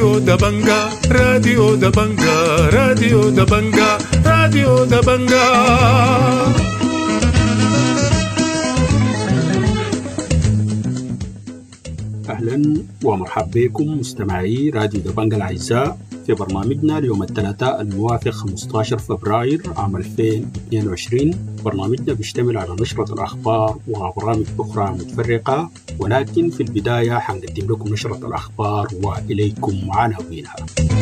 راديو دبنجا راديو دبنجا راديو دبنجا راديو دبنجا. أهلا ومرحبا بكم مستمعي راديو دبنجا الأعزاء في برنامجنا اليوم الثلاثاء الموافق 15 فبراير عام 2022. برنامجنا بيشتمل على نشرة الأخبار وبرامج أخرى متفرقة، ولكن في البداية حنقدم لكم نشرة الأخبار وإليكم عناوينها.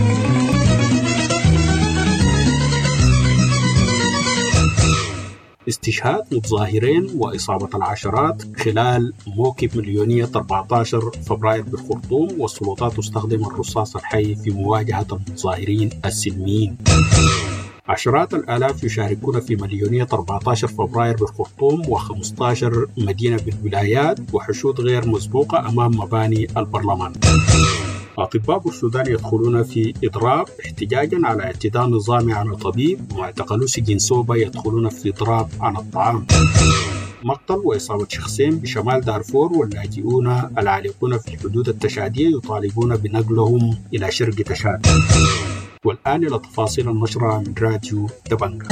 استشهاد متظاهرين وإصابة العشرات خلال موكب مليونية 14 فبراير بالخرطوم، والسلطات تستخدم الرصاص الحي في مواجهة المتظاهرين السلميين. عشرات الآلاف يشاركون في مليونية 14 فبراير بالخرطوم و15 مدينة بالولايات، وحشود غير مسبوقة أمام مباني البرلمان. أطباء بالسودان يدخلون في إضراب احتجاجا على اعتداء نظامي على طبيب، ومعتقلو سجن سوبا يدخلون في إضراب عن الطعام. مقتل وإصابة شخصين بشمال دارفور، واللاجئون العالقون في الحدود التشادية يطالبون بنقلهم إلى شرق تشاد. والآن إلى تفاصيل النشرة من راديو دبنجا.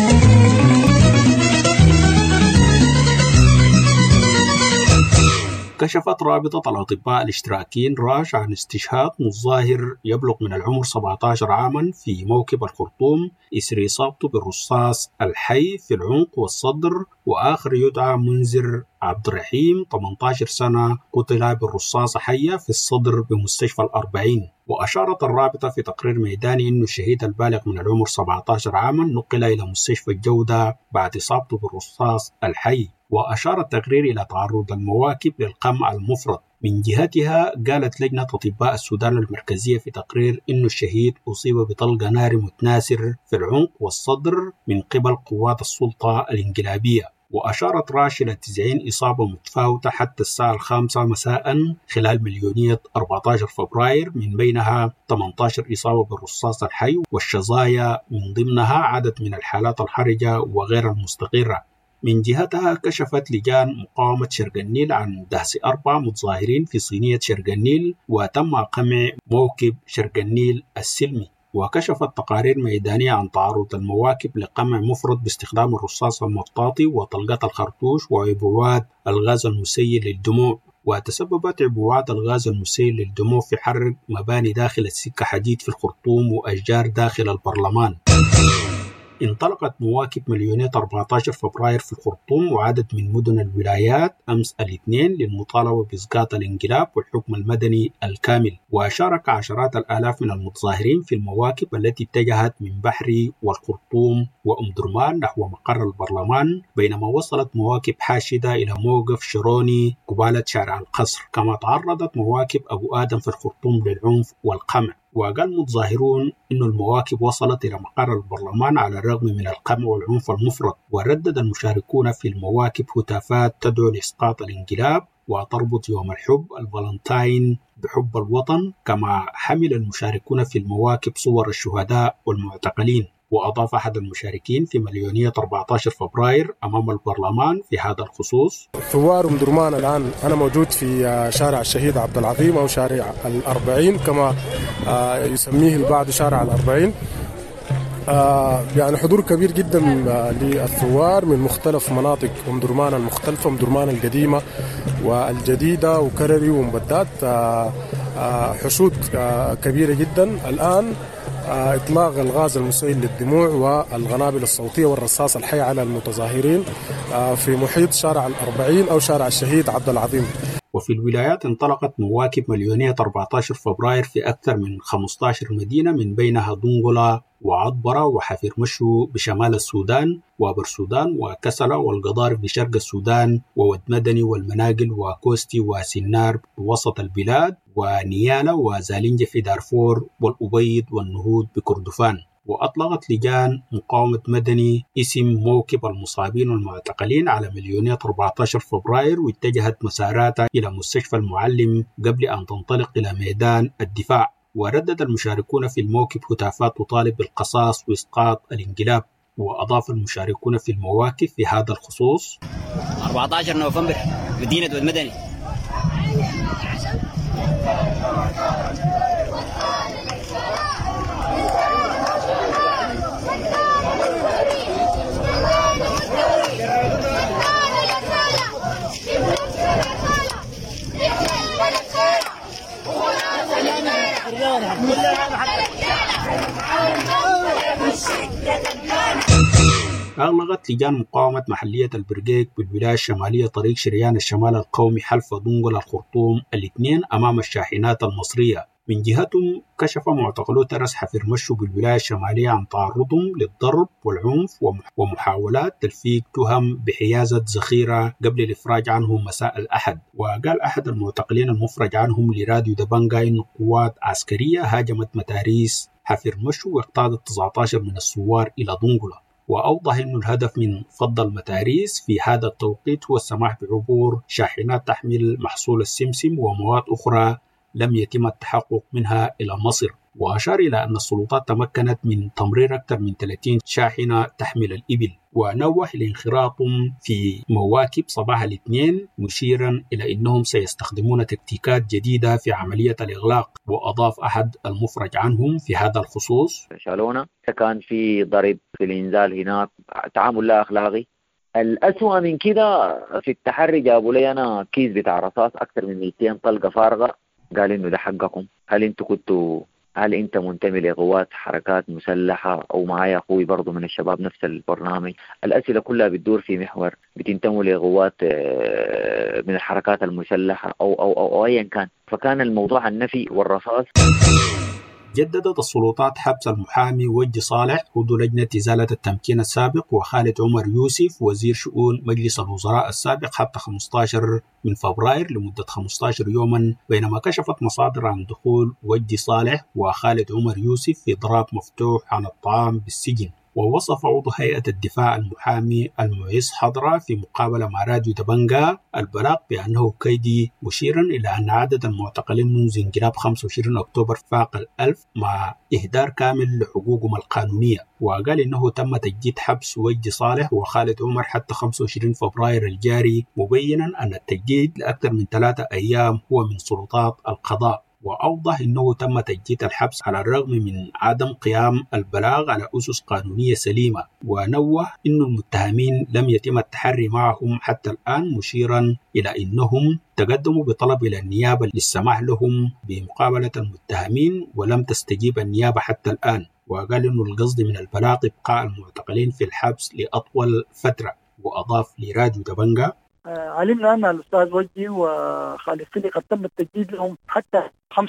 كشفت رابطة الأطباء الاشتراكيين راش عن استشهاد متظاهر يبلغ من العمر 17 عاما في موكب الخرطوم إثر إصابته بالرصاص الحي في العنق والصدر، وآخر يدعى منذر عبد الرحيم 18 سنة قتل بالرصاصة حية في الصدر بمستشفى الأربعين. وأشارت الرابطة في تقرير ميداني أن الشهيد البالغ من العمر 17 عاما نقل إلى مستشفى الجودة بعد إصابته بالرصاص الحي. وأشار التقرير إلى تعرض المواكب للقمع المفرط. من جهتها قالت لجنة أطباء السودان المركزية في تقرير أن الشهيد أصيب بطلقة نار متناثر في العنق والصدر من قبل قوات السلطة الانقلابية. وأشارت راش إلى 90 إصابة متفاوتة حتى الساعة 5 مساء خلال مليونية 14 فبراير، من بينها 18 إصابة بالرصاص الحي، والشظايا من ضمنها عدد من الحالات الحرجة وغير المستقرة. من جهتها كشفت لجان مقاومة شرق النيل عن دهس 4 متظاهرين في صينية شرق النيل، وتم قمع موكب شرق النيل السلمي. وكشفت تقارير ميدانية عن تعرض المواكب لقمع مفرط باستخدام الرصاص المطاطي وطلقات الخرطوش وعبوات الغاز المسيل للدموع. وتسببت عبوات الغاز المسيل للدموع في حرق مباني داخل السكة حديد في الخرطوم وأشجار داخل البرلمان. انطلقت مواكب مليونية 14 فبراير في الخرطوم وعدد من مدن الولايات أمس الاثنين للمطالبة بإسقاط الانقلاب والحكم المدني الكامل. وشارك عشرات الآلاف من المتظاهرين في المواكب التي اتجهت من بحري والخرطوم وأم درمان نحو مقر البرلمان، بينما وصلت مواكب حاشدة إلى موقف شروني قبالة شارع القصر. كما تعرضت مواكب أبو آدم في الخرطوم للعنف والقمع. وقال متظاهرون إن المواكب وصلت إلى مقر البرلمان على الرغم من القمع والعنف المفرط. وردد المشاركون في المواكب هتافات تدعو لإسقاط الانقلاب وتربط يوم الحب الفالنتاين بحب الوطن. كما حمل المشاركون في المواكب صور الشهداء والمعتقلين. وأضاف أحد المشاركين في مليونية 14 فبراير أمام البرلمان في هذا الخصوص: ثوار أم درمان الآن أنا موجود في شارع الشهيد عبد العظيم أو شارع الأربعين كما يسميه البعض شارع الأربعين. يعني حضور كبير جدا للثوار من مختلف مناطق أم درمان المختلفة، أم درمان القديمة والجديدة وكرري ومبدات. حشود كبيرة جدا الآن. إطلاق الغاز المسيل للدموع والقنابل الصوتية والرصاص الحي على المتظاهرين في محيط شارع الأربعين أو شارع الشهيد عبد العظيم. وفي الولايات انطلقت مواكب مليونية 14 فبراير في أكثر من 15 مدينة، من بينها دنقلة وعطبرة وحفير مشو بشمال السودان، وبرسودان وكسلة والقضارف بشرق السودان، وود مدني والمناقل وكوستي وسنار بوسط البلاد، ونيالا وزالنجة في دارفور، والأبيض والنهود بكردفان. وأطلقت لجان مقاومة مدني اسم موكب المصابين والمعتقلين على مليونية 14 فبراير، واتجهت مساراتها إلى مستشفى المعلم قبل أن تنطلق إلى ميدان الدفاع. وردد المشاركون في الموكب هتافات تطالب بالقصاص وإسقاط الانقلاب. وأضاف المشاركون في المواكب في هذا الخصوص: 14 نوفمبر مدينة والمدني، أغلقت لجان مقاومة محلية البرقيق بالولاية الشمالية طريق شريان الشمال القومي حلف دنقل الخرطوم الاثنين أمام الشاحنات المصرية. من جهتهم كشف معتقلو ترس حفر مشو بالولاية الشمالية عن تعرضهم للضرب والعنف ومحاولات تلفيق تهم بحيازة ذخيرة قبل الإفراج عنهم مساء الأحد. وقال أحد المعتقلين المفرج عنهم لراديو دبنجا إن قوات عسكرية هاجمت متاريس حفر مشو واقتادت 19 من الثوار إلى دنقلة. وأوضح أن الهدف من فض المتاريس في هذا التوقيت هو السماح بعبور شاحنات تحمل محصول السمسم ومواد أخرى لم يتم التحقق منها إلى مصر. وأشار إلى أن السلطات تمكنت من تمرير أكثر من 30 شاحنة تحمل الإبل. ونوه لانخراطهم في مواكب صباح الاثنين مشيرا إلى أنهم سيستخدمون تكتيكات جديدة في عملية الإغلاق. وأضاف أحد المفرج عنهم في هذا الخصوص: شالونا كان في ضرب في الإنزال هناك، تعامل لا أخلاقي. الأسوأ من كده في التحري جابوا لي أنا كيس بتاع رصاص أكثر من 200 طلقة فارغة، قال إنه ده حقكم. هل أنت منتمي لقوات حركات مسلحة أو معايا أخوي برضو من الشباب نفس البرنامج؟ الأسئلة كلها بتدور في محور بتنتموا لقوات من الحركات المسلحة أو أيا كان. فكان الموضوع النفي والرصاص. جددت السلطات حبس المحامي وجدي صالح عضو لجنة إزالة التمكين السابق وخالد عمر يوسف وزير شؤون مجلس الوزراء السابق حتى 15 من فبراير لمدة 15 يوما، بينما كشفت مصادر عن دخول وجدي صالح وخالد عمر يوسف في ضراب مفتوح عن الطعام بالسجن. ووصف عضو هيئة الدفاع المحامي المعز حضرة في مقابلة مع راديو دبنجا البلاغ بأنه كيدي، مشيرا إلى أن عدد المعتقلين منذ انقلاب 25 أكتوبر فاق 1000 مع إهدار كامل لحقوقهم القانونية. وقال إنه تم تجديد حبس وجدي صالح وخالد عمر حتى 25 فبراير الجاري، مبينا أن التجديد لأكثر من 3 أيام هو من سلطات القضاء. وأوضح أنه تم تجديد الحبس على الرغم من عدم قيام البلاغ على أسس قانونية سليمة. ونوه أن المتهمين لم يتم التحري معهم حتى الآن، مشيرا إلى أنهم تقدموا بطلب إلى النيابة للسماح لهم بمقابلة المتهمين ولم تستجيب النيابة حتى الآن. وقال أن القصد من البلاغ إبقاء المعتقلين في الحبس لأطول فترة. وأضاف لراديو دبنجا: علمنا أن الأستاذ وجدي وخالد فيلي قد تم التجديد لهم حتى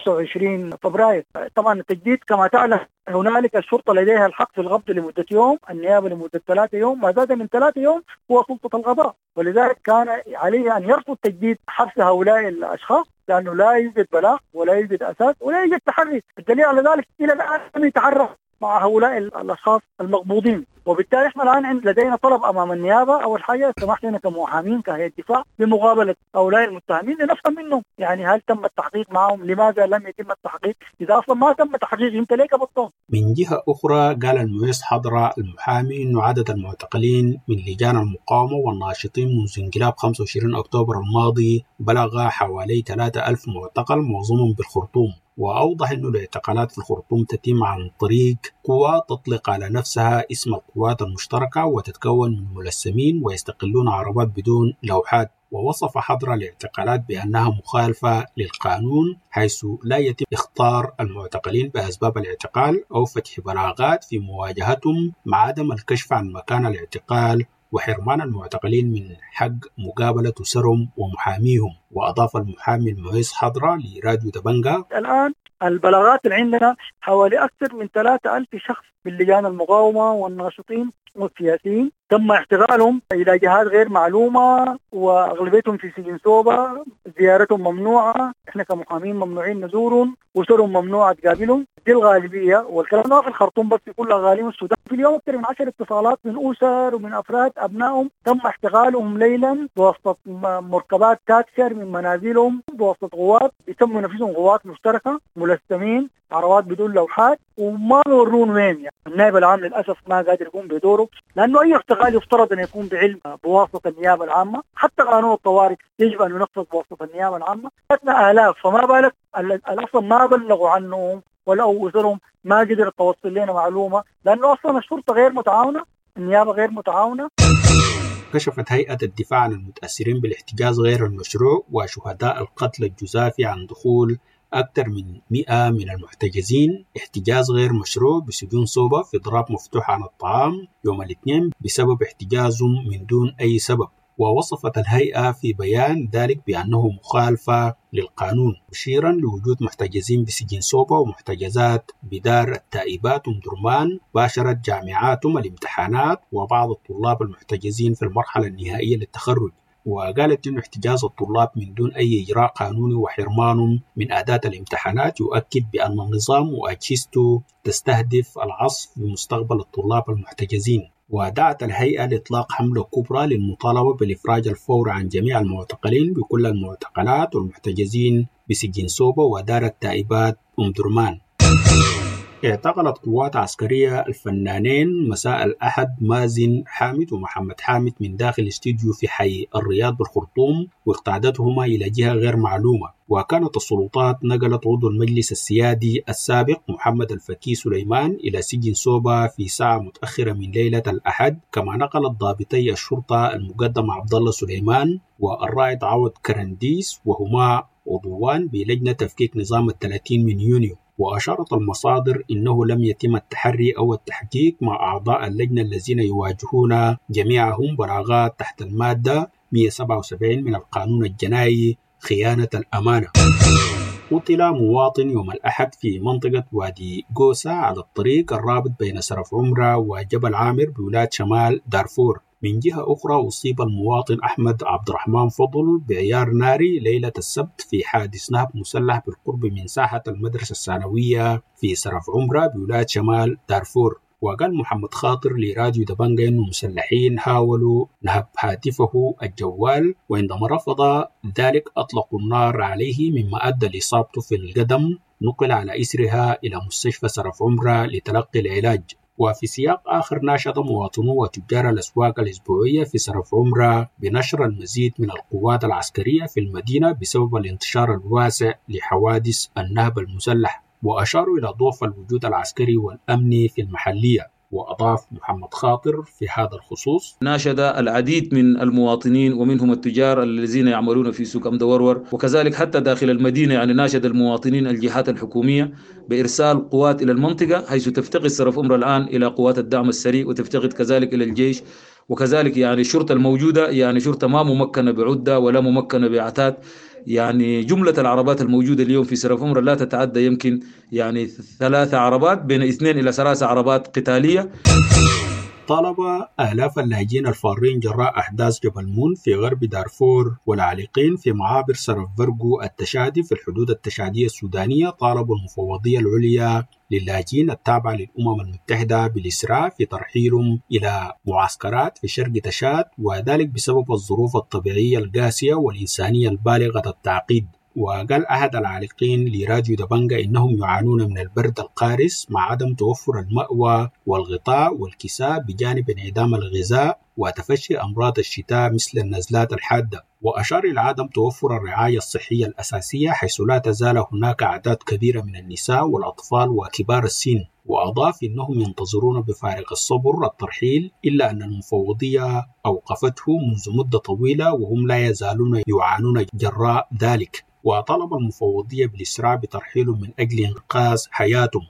25 فبراير. طبعا التجديد كما تعلم هنالك الشرطة لديها الحق في القبض لمدة يوم، النيابة لمدة 3 يوم، ما زاد من 3 يوم هو سلطة القضاء. ولذلك كان عليه أن يرفض تجديد حبس هؤلاء الأشخاص لأنه لا يوجد بلاغ ولا يوجد أساس ولا يوجد تحري. الدليل على ذلك إلى الآن لم يتعرف مع هؤلاء الأشخاص المقبوضين. وبالتالي احنا الآن لدينا طلب أمام النيابة أول حاجة سمح لنا كمحامين كهيئة دفاع بمقابلة هؤلاء المتهمين لنفهم منهم يعني هل تم التحقيق معهم، لماذا لم يتم التحقيق، إذا أصلا ما تم التحقيق أنت ليه قبضتهم؟ من جهة أخرى قال المعز حضرة المحامي إنه عدد المعتقلين من لجان المقاومة والناشطين منذ انقلاب 25 أكتوبر الماضي بلغ حوالي 3000 معتقل معظمهم بالخرطوم. وأوضح أن الاعتقالات في الخرطوم تتم عن طريق قوى تطلق على نفسها اسم القوات المشتركة وتتكون من ملثمين ويستقلون عربات بدون لوحات. ووصف حضر الاعتقالات بأنها مخالفة للقانون حيث لا يتم اختار المعتقلين بأسباب الاعتقال أو فتح بلاغات في مواجهتهم مع عدم الكشف عن مكان الاعتقال وحرمان المعتقلين من حق مقابلة أسرهم ومحاميهم. وأضاف المحامي المعز حضرة لراديو دبنجا: الآن البلاغات اللي عندنا حوالي أكثر من 3000 شخص من لجان المقاومة والناشطين والسياسيين تم احتغالهم إلى جهات غير معلومة وأغلبيتهم في سجن سوبا، زيارتهم ممنوعة، إحنا كمحامين ممنوعين نزورهم، أسرهم ممنوعة تقابلهم، دي الغالبية. والكلام ده في الخرطوم بس، في كل أغاليم السودان في اليوم أكثر من 10 اتصالات من أسر ومن أفراد أبنائهم تم احتغالهم ليلا بواسطة مركبات تاكسر من منازلهم بواسطة قوات يتم نفسهم قوات مشتركة ملثمين عربات بدون لوحات وما يورون وين. يعني النائب العام للأسف ما قادر يقوم بدوره لأنه أي احتغال يفترض أن يكون بعلم بواسطة النيابة العامة، حتى قانون الطوارئ يجب أن ينفذ بواسطة النيابة العامة. أثناء آلاف، فما بالك الأصل ما بلغوا عنهم ولا أسرهم ما قدرت توصل لنا معلومة لأنه أصلا الشرطة غير متعاونة، النيابة غير متعاونة. كشفت هيئة الدفاع عن المتأثرين بالاحتجاز غير المشروع وشهداء القتل الجزافي عن دخول أكثر من 100 من المحتجزين احتجاز غير مشروع بسجون صوبة في إضراب مفتوح عن الطعام يوم الاثنين بسبب احتجازهم من دون أي سبب. ووصفت الهيئة في بيان ذلك بأنه مخالفة للقانون، مشيرا لوجود محتجزين بسجن صوبة ومحتجزات بدار التائبات درمان باشرت جامعاتهم الامتحانات وبعض الطلاب المحتجزين في المرحلة النهائية للتخرج. وقالت إن احتجاز الطلاب من دون أي إجراء قانوني وحرمانهم من أداة الامتحانات يؤكد بأن النظام وأجهزته تستهدف العصف بمستقبل الطلاب المحتجزين. ودعت الهيئة لإطلاق حملة كبرى للمطالبة بالإفراج الفوري عن جميع المعتقلين بكل المعتقلات والمحتجزين بسجن صوبة ودار التائبات درمان. اعتقلت قوات عسكرية الفنانين مساء الأحد مازن حامد ومحمد حامد من داخل استوديو في حي الرياض بالخرطوم واقتادتهما إلى جهة غير معلومة. وكانت السلطات نقلت عضو المجلس السيادي السابق محمد الفكي سليمان إلى سجن صوبة في ساعة متأخرة من ليلة الأحد، كما نقلت ضابطي الشرطة المقدم عبد الله سليمان والرائد عوض كرنديس وهما عضوان بلجنة تفكيك نظام 30 من يونيو. وأشارت المصادر إنه لم يتم التحري أو التحقيق مع أعضاء اللجنة الذين يواجهون جميعهم براغات تحت المادة 177 من القانون الجنائي خيانة الأمانة. قتل مواطن يوم الأحد في منطقة وادي قوسة على الطريق الرابط بين سرف عمرة وجبل عامر بولاية شمال دارفور. من جهة أخرى أصيب المواطن أحمد عبد الرحمن فضل بعيار ناري ليلة السبت في حادث نهب مسلح بالقرب من ساحة المدرسة الثانوية في سرف عمرة بولاية شمال دارفور. وقال محمد خاطر لراديو دبنجة أن المسلحين حاولوا نهب هاتفه الجوال، وعندما رفض ذلك أطلقوا النار عليه مما أدى لإصابته في القدم، نقل على إثرها إلى مستشفى سرف عمرة لتلقي العلاج. وفي سياق آخر ناشد مواطنو وتجار الأسواق الأسبوعية في سرف عمرة بنشر المزيد من القوات العسكرية في المدينة بسبب الانتشار الواسع لحوادث النهب المسلح، وأشاروا إلى ضعف الوجود العسكري والأمني في المحلية. وأضاف محمد خاطر في هذا الخصوص: ناشد العديد من المواطنين ومنهم التجار الذين يعملون في سوق أمدورور وكذلك حتى داخل المدينة، يعني ناشد المواطنين الجهات الحكومية بإرسال قوات إلى المنطقة، حيث تفتقد سرف عمرة الآن إلى قوات الدعم السريع وتفتقد كذلك إلى الجيش، وكذلك يعني الشرطة الموجودة يعني شرطة ما ممكنة بعدة ولا ممكنة بعتاد. يعني جملة العربات الموجودة اليوم في سرف عمرة لا تتعدى يمكن يعني 3 عربات، بين 2 إلى 3 عربات قتالية. طالب آلاف اللاجئين الفارين جراء أحداث جبل مون في غرب دارفور والعالقين في معابر سرف فرقو التشادي في الحدود التشادية السودانية طالبوا المفوضية العليا للاجئين التابعة للأمم المتحدة بالإسراع في ترحيلهم إلى معسكرات في شرق تشاد، وذلك بسبب الظروف الطبيعية القاسية والإنسانية البالغة التعقيد. وقال أحد العالقين لراديو دبنجة إنهم يعانون من البرد القارس مع عدم توفر المأوى والغطاء والكساء بجانب انعدام الغذاء وتفشي أمراض الشتاء مثل النزلات الحادة. وأشار إلى عدم توفر الرعاية الصحية الأساسية حيث لا تزال هناك أعداد كبيرة من النساء والأطفال وكبار السن. وأضاف إنهم ينتظرون بفارغ الصبر الترحيل، إلا أن المفوضية أوقفته منذ مدة طويلة وهم لا يزالون يعانون جراء ذلك. وطلب المفوضية بالإسراع بترحيلهم من أجل إنقاذ حياتهم.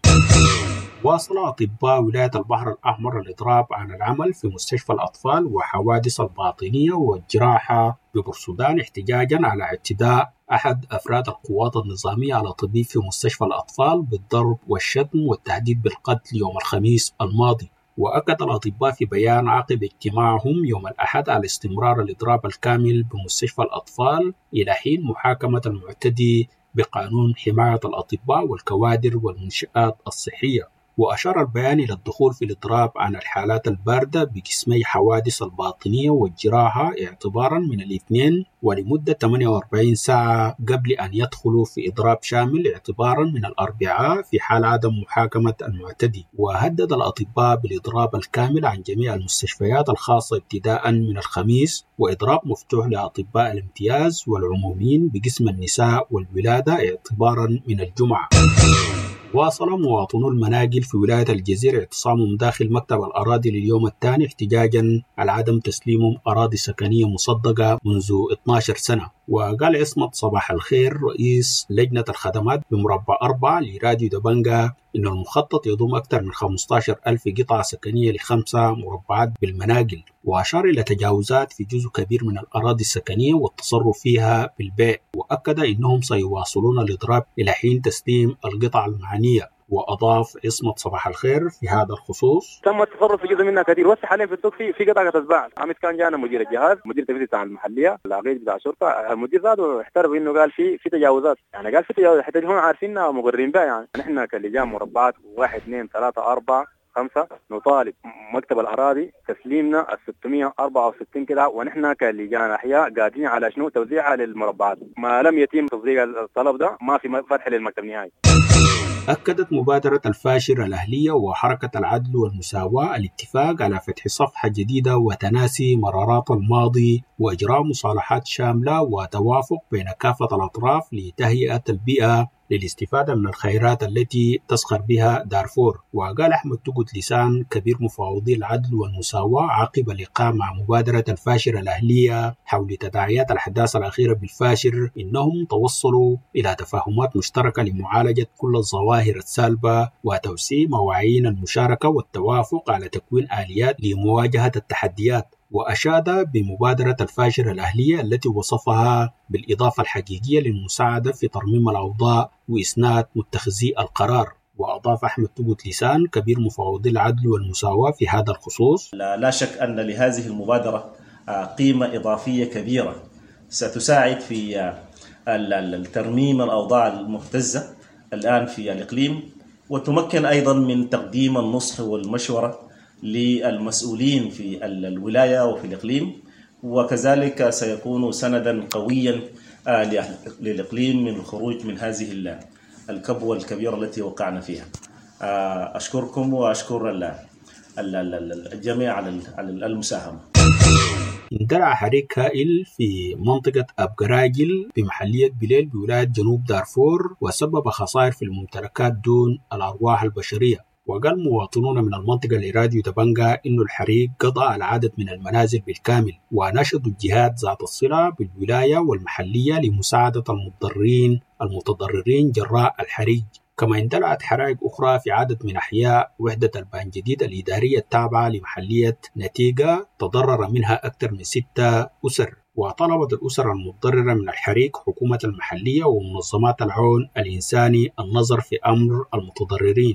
واصل أطباء ولاية البحر الأحمر الإضراب عن العمل في مستشفى الأطفال وحوادث الباطنية والجراحة ببورسودان احتجاجا على اعتداء أحد أفراد القوات النظامية على طبيب في مستشفى الأطفال بالضرب والشتم والتهديد بالقتل يوم الخميس الماضي. وأكد الأطباء في بيان عقب اجتماعهم يوم الأحد على استمرار الإضراب الكامل بمستشفى الأطفال إلى حين محاكمة المعتدي بقانون حماية الأطباء والكوادر والمنشآت الصحية. وأشار البيان إلى الدخول في الإضراب عن الحالات الباردة بقسمي حوادث الباطنية والجراحة اعتبارا من الاثنين ولمدة 48 ساعة قبل أن يدخلوا في إضراب شامل اعتبارا من الأربعاء في حال عدم محاكمة المعتدي. وهدد الأطباء بالإضراب الكامل عن جميع المستشفيات الخاصة ابتداء من الخميس، وإضراب مفتوح لأطباء الامتياز والعموميين بقسم النساء والولادة اعتبارا من الجمعة. واصل مواطنو المناقل في ولاية الجزيرة اعتصامهم داخل مكتب الأراضي لليوم الثاني احتجاجا على عدم تسليمهم أراضي سكنية مصدقة منذ 12 سنة. وقال عصمت صباح الخير رئيس لجنة الخدمات بمربع 4 لراديو دبنجة إن المخطط يضم أكثر من 15,000 قطعة سكنية ل5 مربعات بالمناقل، وأشار إلى تجاوزات في جزء كبير من الأراضي السكنية والتصرف فيها بالبيع، وأكد إنهم سيواصلون الإضراب إلى حين تسليم القطع المعنية. وأضاف عصمت صباح الخير في هذا الخصوص: تم التصرف في جزء منها كثير، وسه حاليا في السوق في قطع تتباع. عميد كان جانا مدير الجهاز، مدير التنفيذي بتاع المحليه، العقيد بتاع الشرطه، المدير ذاته احترف انه قال في تجاوزات، يعني قال في تجاوزات حتى هم عارفينها مقررين بها. يعني نحن كلجان مربعات 1 2 3 4 5 نطالب مكتب الأراضي تسليمنا 664 كده، ونحن كلجان أحياء قادرين على شنو توزيعها للمربعات. ما لم يتم تصديق الطلب ده ما في فتح للمكتب نهائي. أكدت مبادرة الفاشر الأهلية وحركة العدل والمساواة الاتفاق على فتح صفحة جديدة وتناسي مرارات الماضي وإجراء مصالحات شاملة وتوافق بين كافة الأطراف لتهيئة البيئة للاستفادة من الخيرات التي تسخر بها دارفور. وقال أحمد تقت لسان كبير مفاوضي العدل والمساواة عقب اللقاء مع مبادرة الفاشر الأهلية حول تداعيات الأحداث الأخيرة بالفاشر إنهم توصلوا إلى تفاهمات مشتركة لمعالجة كل الظواهر السالبة وتوسيع مواعين المشاركة والتوافق على تكوين آليات لمواجهة التحديات. وأشاد بمبادرة الفاشر الأهلية التي وصفها بالإضافة الحقيقية للمساعدة في ترميم الأوضاع وإسناد متخذي القرار. وأضاف أحمد تقت لسان كبير مفاوضي العدل والمساواة في هذا الخصوص: لا شك أن لهذه المبادرة قيمة إضافية كبيرة ستساعد في الترميم الأوضاع المهتزة الآن في الإقليم، وتمكن أيضا من تقديم النصح والمشورة للمسؤولين في الولاية وفي الإقليم، وكذلك سيكون سندا قويا للإقليم من الخروج من هذه الكبوة الكبيرة التي وقعنا فيها. أشكركم وأشكر الجميع على المساهمة. اندلع حريق هائل في منطقة أبقراجل بمحلية بليل بولاية جنوب دارفور وسبب خسائر في الممتلكات دون الأرواح البشرية. وقال مواطنون من المنطقة لراديو دبنجة إن الحريق قضى على عدد من المنازل بالكامل، ونشدوا الجهات ذات الصلة بالولاية والمحلية لمساعدة المتضررين جراء الحريق. كما اندلعت حرائق أخرى في عدد من أحياء وحدة البانجديد الإدارية التابعة لمحلية نتيجة تضرر منها أكثر من 6 أسر. وطلبت الأسر المتضررة من الحريق حكومة المحلية ومنظمات العون الإنساني النظر في أمر المتضررين.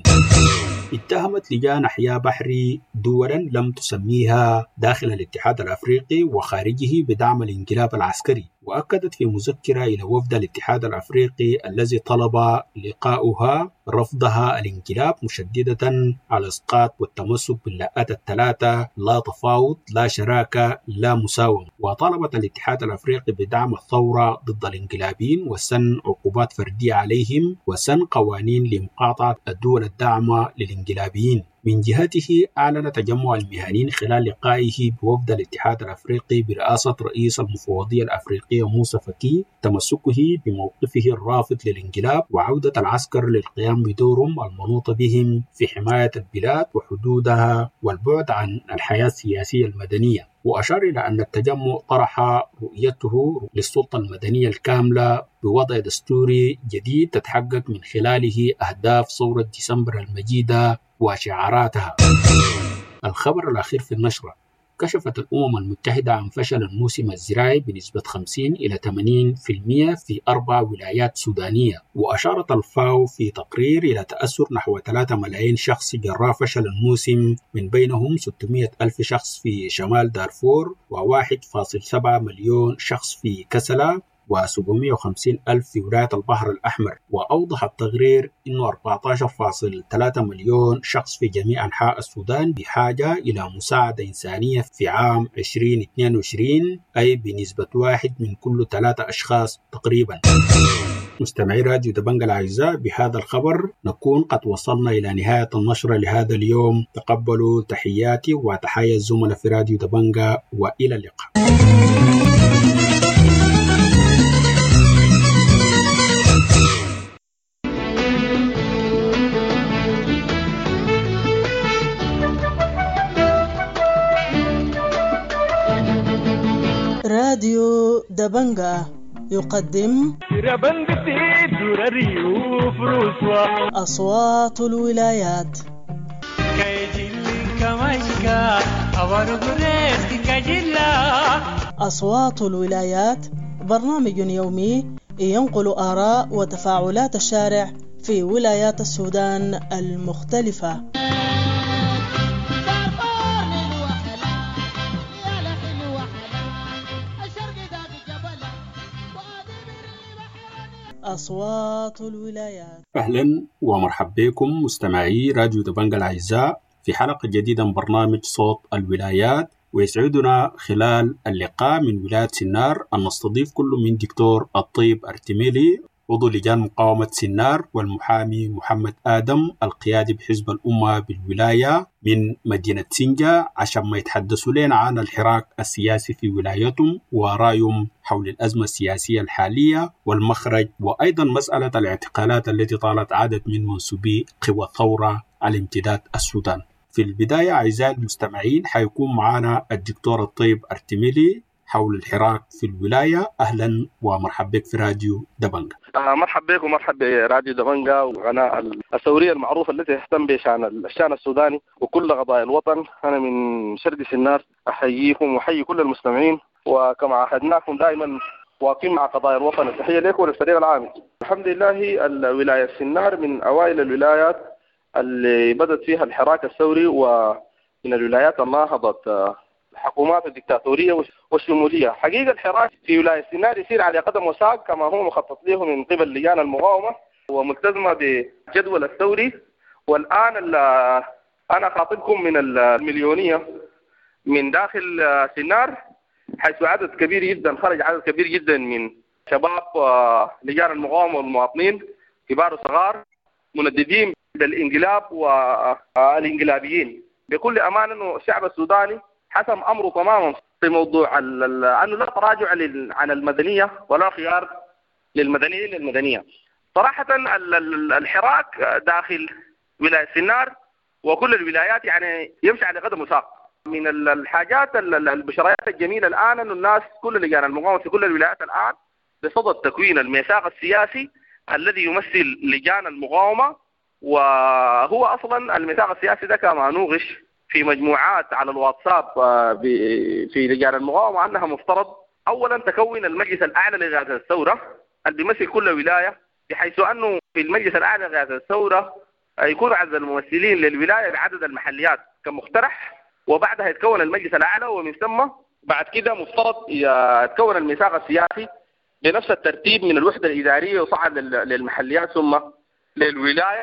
اتهمت لجان أحياء بحري دولا لم تسميها داخل الاتحاد الأفريقي وخارجه بدعم الانقلاب العسكري، وأكدت في مذكرة إلى وفد الاتحاد الأفريقي الذي طلب لقاؤها رفضها الانقلاب، مشددة على إسقاط والتمسك باللاءات الثلاثة: لا تفاوض، لا شراكة، لا مساومة. وطلبت الاتحاد الأفريقي بدعم الثورة ضد الانقلابيين وسن عقوبات فردية عليهم وسن قوانين لمقاطعة الدول الداعمة للانقلابيين. من جهته أعلن تجمع المهنيين خلال لقائه بوفد الاتحاد الأفريقي برئاسة رئيس المفوضية الأفريقية موسى فكي تمسكه بموقفه الرافض للانقلاب وعودة العسكر للقيام بدورهم المنوط بهم في حماية البلاد وحدودها والبعد عن الحياة السياسية المدنية. وأشار إلى أن التجمع طرح رؤيته للسلطة المدنية الكاملة بوضع دستوري جديد تتحقق من خلاله أهداف ثورة ديسمبر المجيدة وشعاراتها. الخبر الأخير في النشرة: كشفت الأمم المتحدة عن فشل الموسم الزراعي بنسبة 50 إلى 80% في 4 ولايات سودانية. وأشارت الفاو في تقرير إلى تأثر نحو 3 ملايين شخص جراء فشل الموسم، من بينهم 600 ألف شخص في شمال دارفور و1.7 مليون شخص في كسلا و750 ألف في ولاية البحر الأحمر. وأوضح التقرير أن 14.3 مليون شخص في جميع أنحاء السودان بحاجة إلى مساعدة إنسانية في عام 2022، أي بنسبة 1 من كل 3 أشخاص تقريبا. مستمعي راديو دبنجة الأعزاء، بهذا الخبر نكون قد وصلنا إلى نهاية النشرة لهذا اليوم. تقبلوا تحياتي وتحية الزملاء في راديو دبنجة، وإلى اللقاء. راديو دبنجة يقدم أصوات الولايات. أصوات الولايات برنامج يومي ينقل آراء وتفاعلات الشارع في ولايات السودان المختلفة. أصوات الولايات. أهلا ومرحبا بكم مستمعي راديو دبنجة الأعزاء في حلقة جديدة من برنامج صوت الولايات. ويسعدنا خلال اللقاء من ولاية سنار أن نستضيف كل من دكتور الطيب أرتميلي عضو لجان مقاومة سنار، والمحامي محمد آدم القيادي بحزب الأمة بالولاية من مدينة سنجا، عشان ما يتحدثوا لنا عن الحراك السياسي في ولايتهم ورأيهم حول الأزمة السياسية الحالية والمخرج، وأيضا مسألة الاعتقالات التي طالت عدد من منسوبي قوى الثورة على امتداد السودان. في البداية أعزائي المستمعين حيكون معنا الدكتور الطيب أرتميلي حول الحراك في الولاية. أهلا ومرحبا بك في راديو دبنجة. مرحبا بك ومرحبا براديو دبنجة وقناة الثورية المعروفة التي تهتم بشأن الشأن السوداني وكل قضايا الوطن. أنا من شرق سنار أحييكم وأحيي كل المستمعين، وكما عهدناكم دائما واقفين مع قضايا الوطن. التحية لكم وللفريق العام. الحمد لله الولاية سنار من أوائل الولايات اللي بدأت فيها الحراك الثوري، ومن الولايات اللي نهضت الحكومات الدكتاتورية والشمولية. حقيقة الحراك في ولاية سنار يسير على قدم وساق كما هو مخطط له من قبل لجان المقاومة وملتزمة بجدول الثوري. والآن أنا خاطبكم من المليونية من داخل سنار، حيث عدد كبير جدا خرج، عدد كبير جدا من شباب لجان المقاومة والمواطنين كبار وصغار منددين بالانقلاب والانقلابيين. بكل أمانة أنه الشعب السوداني حسم أمره تماما في موضوع أنه لا تراجع عن المدنية ولا خيار للمدنية. صراحة الحراك داخل ولاية سنار وكل الولايات يعني يمشي على قدم وساق. من الحاجات البشريات الجميلة الآن أنه الناس كل لجان المقاومة في كل الولايات الآن بصدد تكوين الميثاق السياسي الذي يمثل لجان المقاومة. وهو أصلا الميثاق السياسي ده كما نوغش في مجموعات على الواتساب في لجان المقاومة أنها مفترض أولا تكون المجلس الأعلى لقيادة الثورة اللي بيمثل كل ولاية، بحيث أنه في المجلس الأعلى لقيادة الثورة يكون عدد الممثلين للولاية بعدد المحليات كمقترح، وبعدها يتكون المجلس الأعلى، ومن ثم بعد كده مفترض يتكون الميثاق السياسي بنفس الترتيب من الوحدة الإدارية وصعد للمحليات ثم للولاية.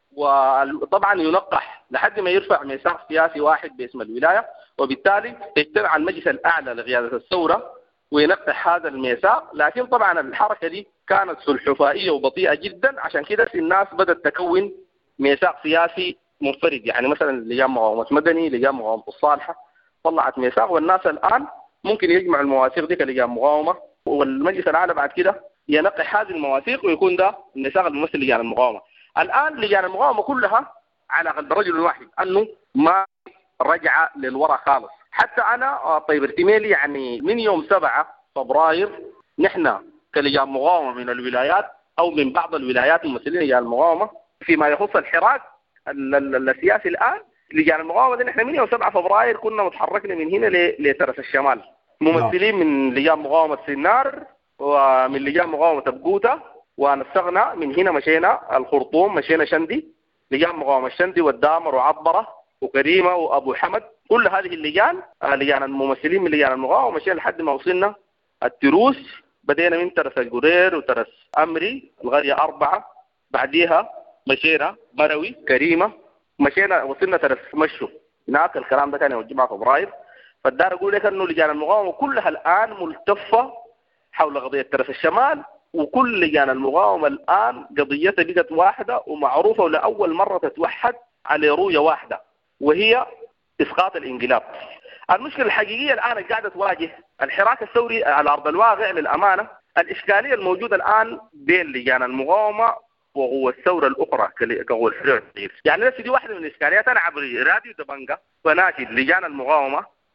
وطبعا ينقح لحد ما يرفع ميثاق سياسي واحد باسم الولاية، وبالتالي يجتمع المجلس الأعلى لقيادة الثورة وينقح هذا الميثاق. لكن طبعا الحركة دي كانت سلحفائية وبطيئة جدا، عشان كده الناس بدأت تكون ميثاق سياسي منفرد. يعني مثلا لجان مقاومة مدني، لجان مقاومة الصالحة طلعت ميثاق، والناس الآن ممكن يجمع المواثيق دي كلجان مقاومة، والمجلس الأعلى بعد كده ينقح هذه المواثيق ويكون ده الميثاق الممثل لجان المقاومة. الآن لجان المقاومة كلها على قلب رجل واحد أنه ما رجع للوراء خالص. حتى أنا طيب ارتميلي يعني من يوم 7 فبراير نحن كلجان مقاومة من الولايات أو من بعض الولايات ممثلين لجان المقاومة فيما يخص الحراك السياسي الآن لجان المقاومة دي نحن من يوم 7 فبراير كنا متحركنا من هنا لترس الشمال، ممثلين من لجان مقاومة سنار ومن لجان مقاومة بقوتة، ونسقنا من هنا مشينا الخرطوم، مشينا شندي، لجان مقاومة الشندي والدامر وعبرة وكريمة وأبو حمد. كل هذه اللجان لجان الممثلين من لجان المقاومة مشينا لحد ما وصلنا التروس. بدينا من ترس الجرير وترس أمري الغرية 4، بعديها مشينا مروي كريمة، مشينا وصلنا ترس مشو. هناك الكلام ده كان يوم 7 فبراير. فالدار أقول لك أنه لجان المقاومة كلها الآن ملتفة حول قضية ترس الشمال، وكل لجان المقاومة الآن قضيتها بقت واحدة ومعروفة، ولأول مرة تتوحد على رؤية واحدة وهي إسقاط الانقلاب. المشكلة الحقيقية الآن قاعدة تواجه الحراك الثوري على أرض الواقع للأمانة الإشكالية الموجودة الآن بين لجان المقاومة وقوى الثورة الأخرى كقوى الحرية. يعني نفس دي واحدة من الإشكاليات. أنا عبر راديو دبنجة وناشد لجان المقاومة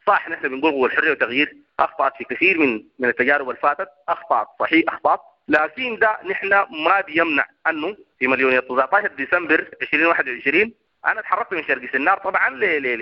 صح نحن بنقول قوى الحريه والتغيير اخطات في كثير من التجارب الفاتت، اخطات صحيح اخطات، لكن ده نحن ما بيمنع انه في مليونيه 19 ديسمبر 2021 انا اتحركت من شرق سنار طبعا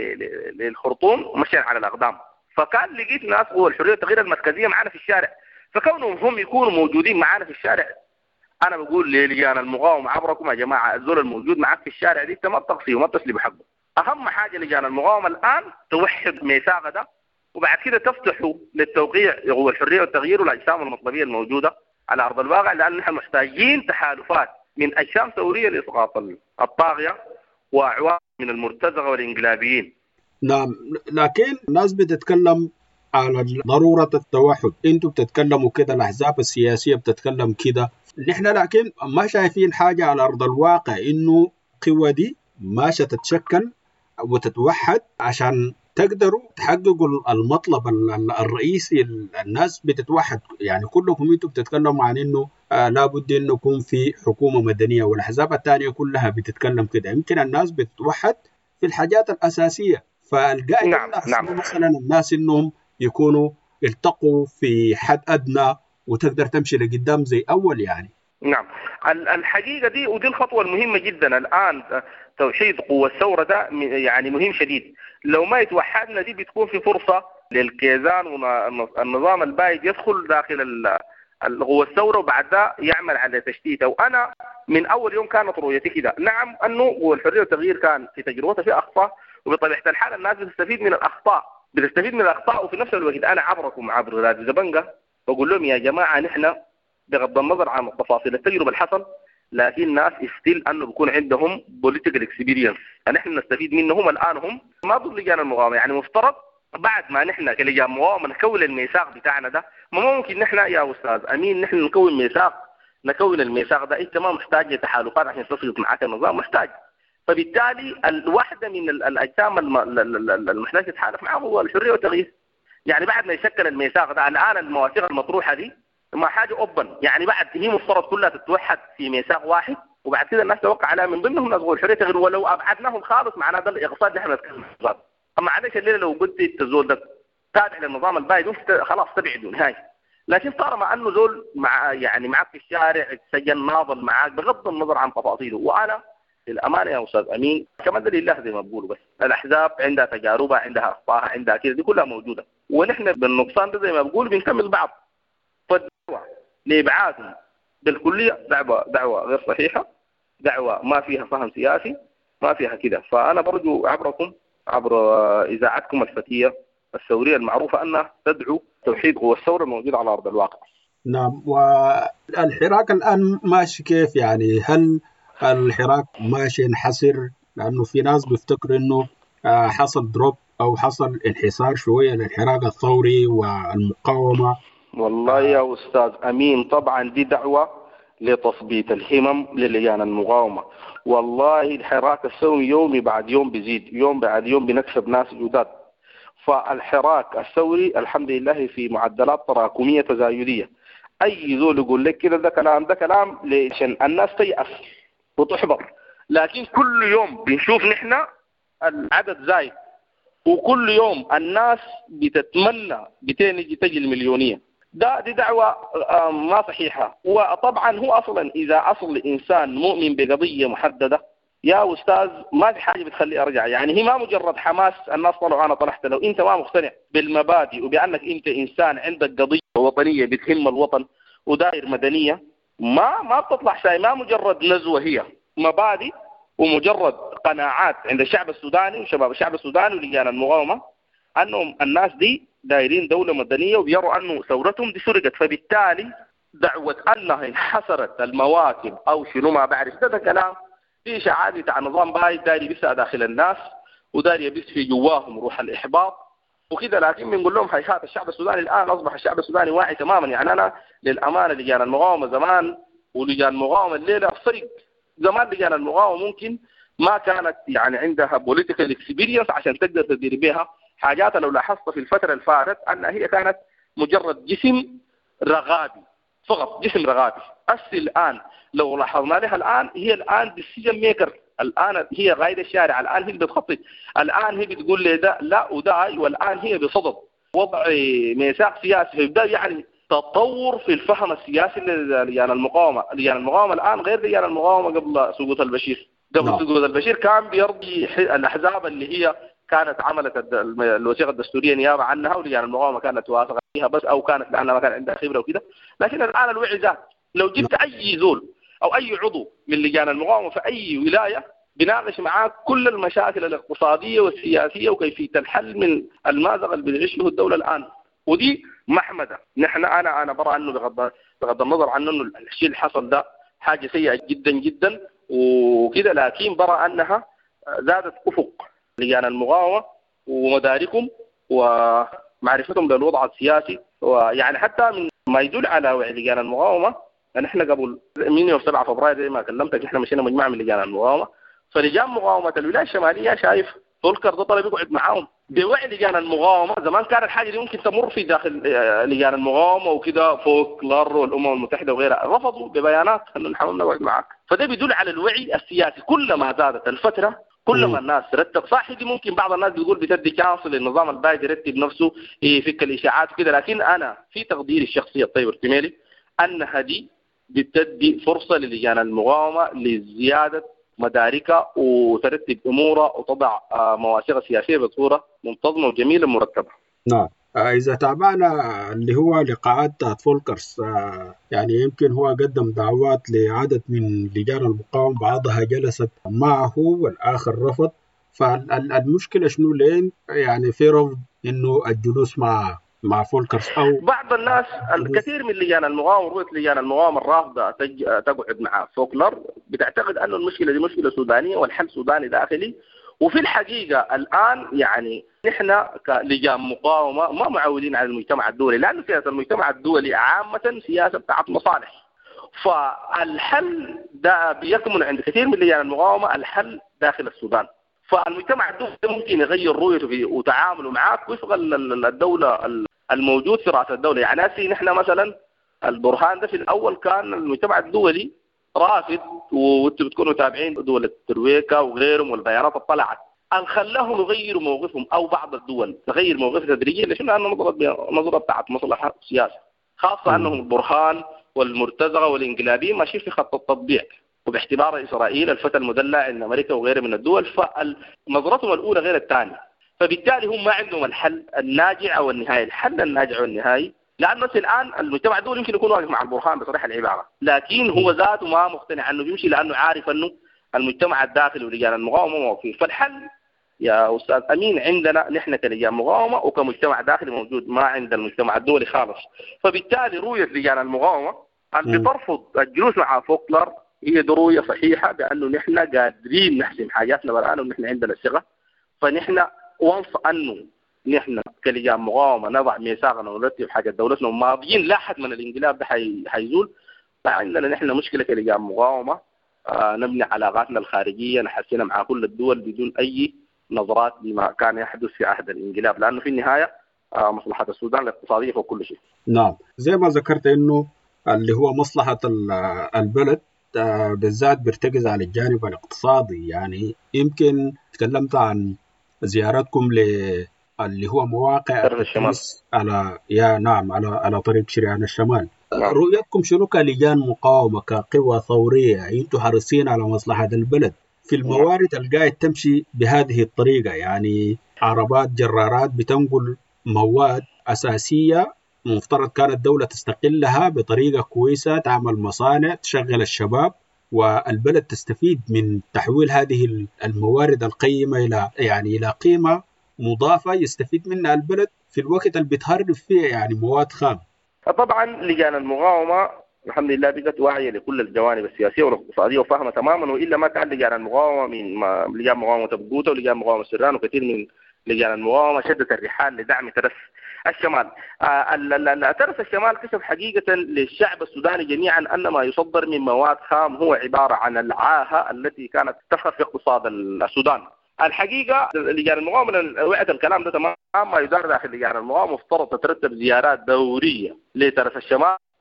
للخرطوم مشيا على الاقدام، فكان لقيت ناس قوى الحريه والتغيير المركزيه معنا في الشارع، فكونهم هم يكونوا موجودين معنا في الشارع انا بقول للجان المقاومه عبركم يا جماعه الزول الموجود معك في الشارع دي ما بتقصيه وما بتسلي بحقه. اهم حاجه لجان المقاومه الان توحد ميثاق ده، وبعد كده تفتحوا للتوقيع قوى الحريه والتغيير والاجسام المطلبيه الموجوده على ارض الواقع، لان نحن محتاجين تحالفات من اجسام ثوريه لاسقاط الطاغيه واعوان من المرتزقه والانقلابيين. نعم، لكن الناس بتتكلم على ضروره التوحد، انتم بتتكلموا كده، الاحزاب السياسيه بتتكلم كده، نحن لكن ما شايفين حاجه على ارض الواقع انه القوى دي ماشيه تتشكل وتتوحد عشان تقدروا تحققوا المطلب الرئيسي. الناس بتتوحد، يعني كلكم انتم بتتكلموا عن انه لابد انه يكون في حكومه مدنيه، والاحزاب الثانيه كلها بتتكلم كده. يمكن الناس بتتوحد في الحاجات الاساسيه، فالقائد نعم. مثلا الناس انهم يكونوا التقوا في حد ادنى وتقدر تمشي لقدام زي اول يعني. نعم، الحقيقه دي ودي الخطوه المهمه جدا الان، توحيد قوى الثوره ده يعني مهم شديد. لو ما يتوحدنا دي بتكون في فرصه للكيزان والنظام البايد يدخل داخل قوى الثوره وبعد ده يعمل على تشتيتها. وانا من اول يوم كانت رؤيتي كده. نعم انه قوى الحريه والتغيير كان في تجربته في اخطاء، وبطبيعه الحال الناس بتستفيد من الاخطاء، وفي نفس الوقت انا عبركم عبر راديو زبنجة بقول لهم يا جماعه نحن بغض النظر عن التفاصيل التجربه اللي حصل، لكن ناس استيل انه بيكون عندهم بوليتيكال اكسبيرينس، يعني نحن نستفيد منهم. الان هم ما ضد لجان المقاومه، يعني مفترض بعد ما نحن كلجان مقاومه نكون الميثاق بتاعنا ده، ما ممكن نحن يا استاذ امين نحن نكون الميثاق ده، انت ما محتاج لتحالفات عشان تسقط معك النظام، محتاج. فبالتالي الواحده من الاجسام المحتاج تتحالف معه هو الحريه والتغيير. يعني بعد ما يشكل الميثاق ده الان المواثيق المطروحه دي ما حاجه اوبن، يعني بعد هي مفترض كلها تتوحد في ميثاق واحد، وبعد كده الناس توقع عليها من ضمنهم ناس الحريه والتغيير، ولو ابعدناهم خالص معناه ده الاقتصاد اللي احنا بنتكلم عنه. اما عادش الليله لو قلت الزول ده تابع للنظام البايد خلاص تبعدوا نهائي، لكن طالما انه زول يعني معك في الشارع تسجل ناضل معك بغض النظر عن تفاصيله. وانا للامانه يا استاذ امين كمان ده لله زي ما بقولوا، بس الاحزاب عندها تجاربها، عندها اخطائها، عندها كده، دي كلها موجوده، ونحن بالنقصان ده زي ما بقول بنكمل بعض. فالدعوه لابعادهم بالكليه دعوه غير صحيحه، دعوه ما فيها فهم سياسي، ما فيها كده. فانا برجو عبركم عبر اذاعتكم الفتيه الثوريه المعروفه انها تدعو توحيد قوى الثوره الموجوده على ارض الواقع. نعم، والحراك الان ماشي كيف يعني؟ هل الحراك ماشي ينحسر؟ لانه في ناس بيفتكروا انه حصل دروب او حصل انحسار شويه للحراك الثوري والمقاومه. والله يا استاذ امين طبعا دي دعوه لتثبيت الهمم للجان المقاومه. والله الحراك الثوري يوم بعد يوم بيزيد، يوم بعد يوم بنكسب ناس جداد. فالحراك الثوري الحمد لله في معدلات تراكميه تزايديه. اي زول يقول لك كده ده كلام عشان الناس تيأس وتحبط، لكن كل يوم بنشوف نحن العدد زايد، وكل يوم الناس بتتمنى تجي المليونيه. دي دعوه ما صحيحه. وطبعا هو اصلا اذا اصل انسان مؤمن بقضيه محدده يا استاذ ما في حاجه بتخليه ارجع. يعني هي ما مجرد حماس الناس طلعوا انا طلعت. لو انت ما مقتنع بالمبادئ وبانك انت انسان عندك قضيه وطنيه بتهم الوطن ودائر مدنيه، ما بتطلع شيء. ما مجرد نزوه، هي مبادئ ومجرد قناعات عند الشعب السوداني وشباب الشعب السوداني ولجان المقاومه انهم الناس دي دايرين دوله مدنيه وبيروا انه ثورتهم دي سرقت. فبالتالي دعوه انها انحسرت المواكب او شنو ما بعرف ده كلام في اشاعات بتاع نظام بايد داير يبث داخل الناس وداير يبث في جواهم روح الاحباط وكده. لكن بنقول لهم هيهات الشعب السوداني الان اصبح الشعب السوداني واعي تماما. يعني انا للامانه لجان المقاومه زمان ولجان المقاومه الليله فرق. زمان لجان المقاومه ممكن ما كانت يعني عندها بوليتيكال اكسبيرينس عشان تقدر تدير بها حاجات. لو لاحظت في الفتره اللي فاتت انها هي كانت مجرد جسم رغابي فقط، جسم رغابي. الان لو لاحظنا لها الان هي الان ديسيجن ميكر الآن هي قايدة الشارع، الآن هي بتخطط، الآن هي بتقول لي ده لا وده، والآن هي بصدد وضع ميثاق سياسي. فيبدأ يعني تطور في الفهم السياسي للجان المقاومة. لجان المقاومة الآن غير لجان المقاومة قبل سقوط البشير. قبل سقوط البشير كان بيرضي الأحزاب اللي هي كانت عملت الوثيقة الدستورية نيابة عنها، ولجان المقاومة كانت واثقة فيها بس، أو كانت لأنها ما كان عندها خبرة وكده. لكن الآن الوعي زاد. لو جبت أي زول أو أي عضو من لجان المقاومة في أي ولاية بناقش معاه كل المشاكل الاقتصادية والسياسية وكيفية الحل من المأزق اللي بتعيش فيه الدولة الآن. ودي محمدة. نحن أنا برى أنه بغض النظر عن أنه الشيء اللي حصل ده حاجة سيئة جدا جدا وكده، لكن برى أنها زادت أفق لجان المقاومة ومداركهم ومعرفتهم للوضع السياسي. ويعني حتى من ما يدل على وعي لجان المقاومة، نحن قبل 7 فبراير زي ما كلمتك احنا مشينا مجموعة من لجان المقاومة. فلجان مقاومة الولاية الشمالية شايف فولكر ده طلب يقعد معاهم بوعي لجان المقاومة. زمان كان الحاجة دي ممكن تمر في داخل لجان المقاومة وكده، فولكلر والأمم المتحدة وغيرها رفضوا ببيانات أنه نحاول نقعد معاك. فده بيدل على الوعي السياسي. كلما زادت الفترة كلما الناس رتب. صح دي ممكن بعض الناس بيقول بتدي كانسل للنظام البايد يرتب نفسه يفك الإشاعات وكده، لكن أنا في تقديري الشخصي الطيب ارتمالي أنها دي بتدي فرصة للجان المقاومة لزيادة مداركها وترتب أمورها وتضع مواثيق سياسية بصورة منتظمة وجميلة مرتبة. نعم. إذا تابعنا اللي هو لقاءات فولكرز، يعني يمكن هو قدم دعوات لعدد من لجان المقاومة، بعضها جلست معه والآخر رفض. فالمشكلة شنو لين يعني في رفض إنه الجلوس مع فولكرز أو بعض الناس الكثير من لجان المقاومة، رؤية لجان المقاومة الرافضة تقعد مع فولكلر بتعتقد أن المشكلة دي مشكلة سودانية والحل سوداني داخلي. وفي الحقيقة الآن يعني نحن كلجان مقاومة ما معودين على المجتمع الدولي، لأن سياسة المجتمع الدولي عامة سياسة بتاعت مصالح. فالحل ده بيكمن عند كثير من لجان المقاومة الحل داخل السودان. فالمجتمع الدولي ممكن يغير رؤيته وتعامله معك وفق الدولة الموجود في رأس الدولة. يعني نحن مثلا البرهان ده في الأول كان المجتمع الدولي رافض، وانتم بتكونوا تابعين دول الترويكا وغيرهم والبيانات طلعت ان خلاهم يغيروا موقفهم، او بعض الدول تغير موقفها تدريجيا. ليش؟ لانه نظرة بتاعت مصلحة سياسة، خاصة انهم البرهان والمرتزقة والانقلابيين ماشيين في خط التطبيع، وباعتبار اسرائيل الفتى المدلع عند امريكا وغيرها من الدول، فنظرتهم الاولى غير الثانية. فبالتالي هم ما عندهم الحل الناجع او النهائي. الحل الناجع والنهائي لأن مثل الآن المجتمع الدولي يمكن يكون واقف مع البرهان بصريح العبارة، لكن هو ذاته ما مقتنع أنه بيمشي، لأنه عارف أنه المجتمع الداخلي ولجان المقاومة موقفين. فالحل يا أستاذ أمين عندنا نحن كلجان مقاومة وكمجتمع داخلي موجود، ما عند المجتمع الدولي خالص. فبالتالي رؤية لجان المقاومة اللي بترفض الجلوس مع فولكلر هي رؤية صحيحة، بأنه نحن قادرين نحسم حاجاتنا الآن ونحن عندنا الثقة. فنحن وانص أنه نحن كلجان مقاومة نضع ميثاقنا ونرتب حاجة دولتنا وماضيين لا حد من الانقلاب ده حيزول. فعندنا نحن مشكلة كلجان مقاومة نبني علاقاتنا الخارجية نحسنها مع كل الدول بدون أي نظرات بما كان يحدث في عهد الانقلاب، لأنه في النهاية مصلحة السودان الاقتصادية فوق كل شيء. نعم، زي ما ذكرت إنه اللي هو مصلحة البلد بالذات بيرتكز على الجانب الاقتصادي. يعني يمكن تكلمت عن زيارتكم اللي هو مواقع التدريس على طريق شريان الشمال. رؤيتكم شنو كلجان مقاومة كقوة ثورية؟ انتم حريصين على مصلحة البلد في الموارد القاعد تمشي بهذه الطريقة، يعني عربات جرارات بتنقل مواد أساسية مفترض كانت الدولة تستقلها بطريقة كويسة، تعمل مصانع تشغل الشباب والبلد تستفيد من تحويل هذه الموارد القيمة إلى قيمة مضافة يستفيد منها البلد في الوقت اللي بتهرب فيه يعني مواد خام. طبعا لجان المقاومة الحمد لله بقت واعية لكل الجوانب السياسية والاقتصادية وفاهمة تماما، وإلا ما كان لجان المقاومة من لجان مقاومة تبقوته ولجان مقاومة سران وكثير من لجان المقاومة شدت الرحال لدعم ترس الشمال. ترس الشمال كشف حقيقة للشعب السوداني جميعا أن ما يصدر من مواد خام هو عبارة عن العاهة التي كانت تفخر في اقتصاد السودان. الحقيقة لجان المقاومة وقت الكلام ده تمام ما يدار داخل لجان المقاومة مفترض تترتب زيارات دورية لترس الشمال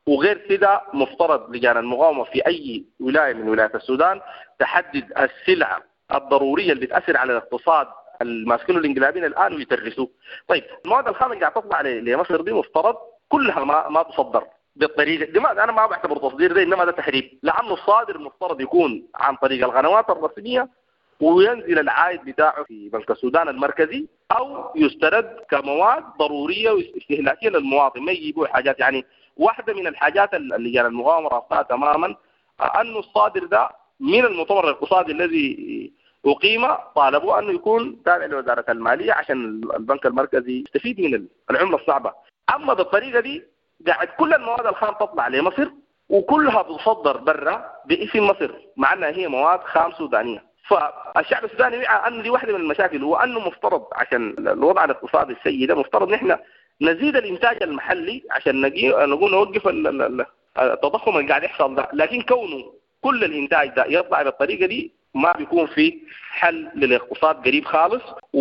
وغير كده مفترض لجان المقاومة في أي ولاية من ولايات السودان تحدد السلع الضرورية اللي بتأثر على الاقتصاد الماسكينه الانقلابيين الآن ويترسوه. طيب المواد الخام اللي قاعد تطلع لمصر دي مفترض كلها ما تصدر بالطريقة دي. أنا ما بعتبر تصدير ده، إنما ده تهريب، لأنه الصادر المفترض يكون عن طريق القنوات الرسمية وينزل العائد بتاعه في بنك السودان المركزي، أو يسترد كمواد ضرورية واستهلاكية للمواطن، ما يجيبوا حاجات. يعني واحدة من الحاجات اللي جان المقاومة رافضها تماما أنه الصادر ده من المؤتمر الاقتصادي الذي أقيم طالبوا أنه يكون تابع لوزارة المالية عشان البنك المركزي يستفيد من العملة الصعبة. أما بالطريقة دي قاعد كل المواد الخام تطلع لمصر وكلها بتصدر برا باسم مصر، مع أنها هي مواد خام سودانية. فالشعب السوداني وعى أن دي واحدة من المشاكل، هو أنه مفترض عشان الوضع الاقتصادي السيء ده مفترض نحن نزيد الإنتاج المحلي عشان نقول نوقف التضخم اللي قاعد يحصل ده. لكن كونه كل الإنتاج ده يطلع بالطريقة دي ما بيكون في حل للاقتصاد قريب خالص.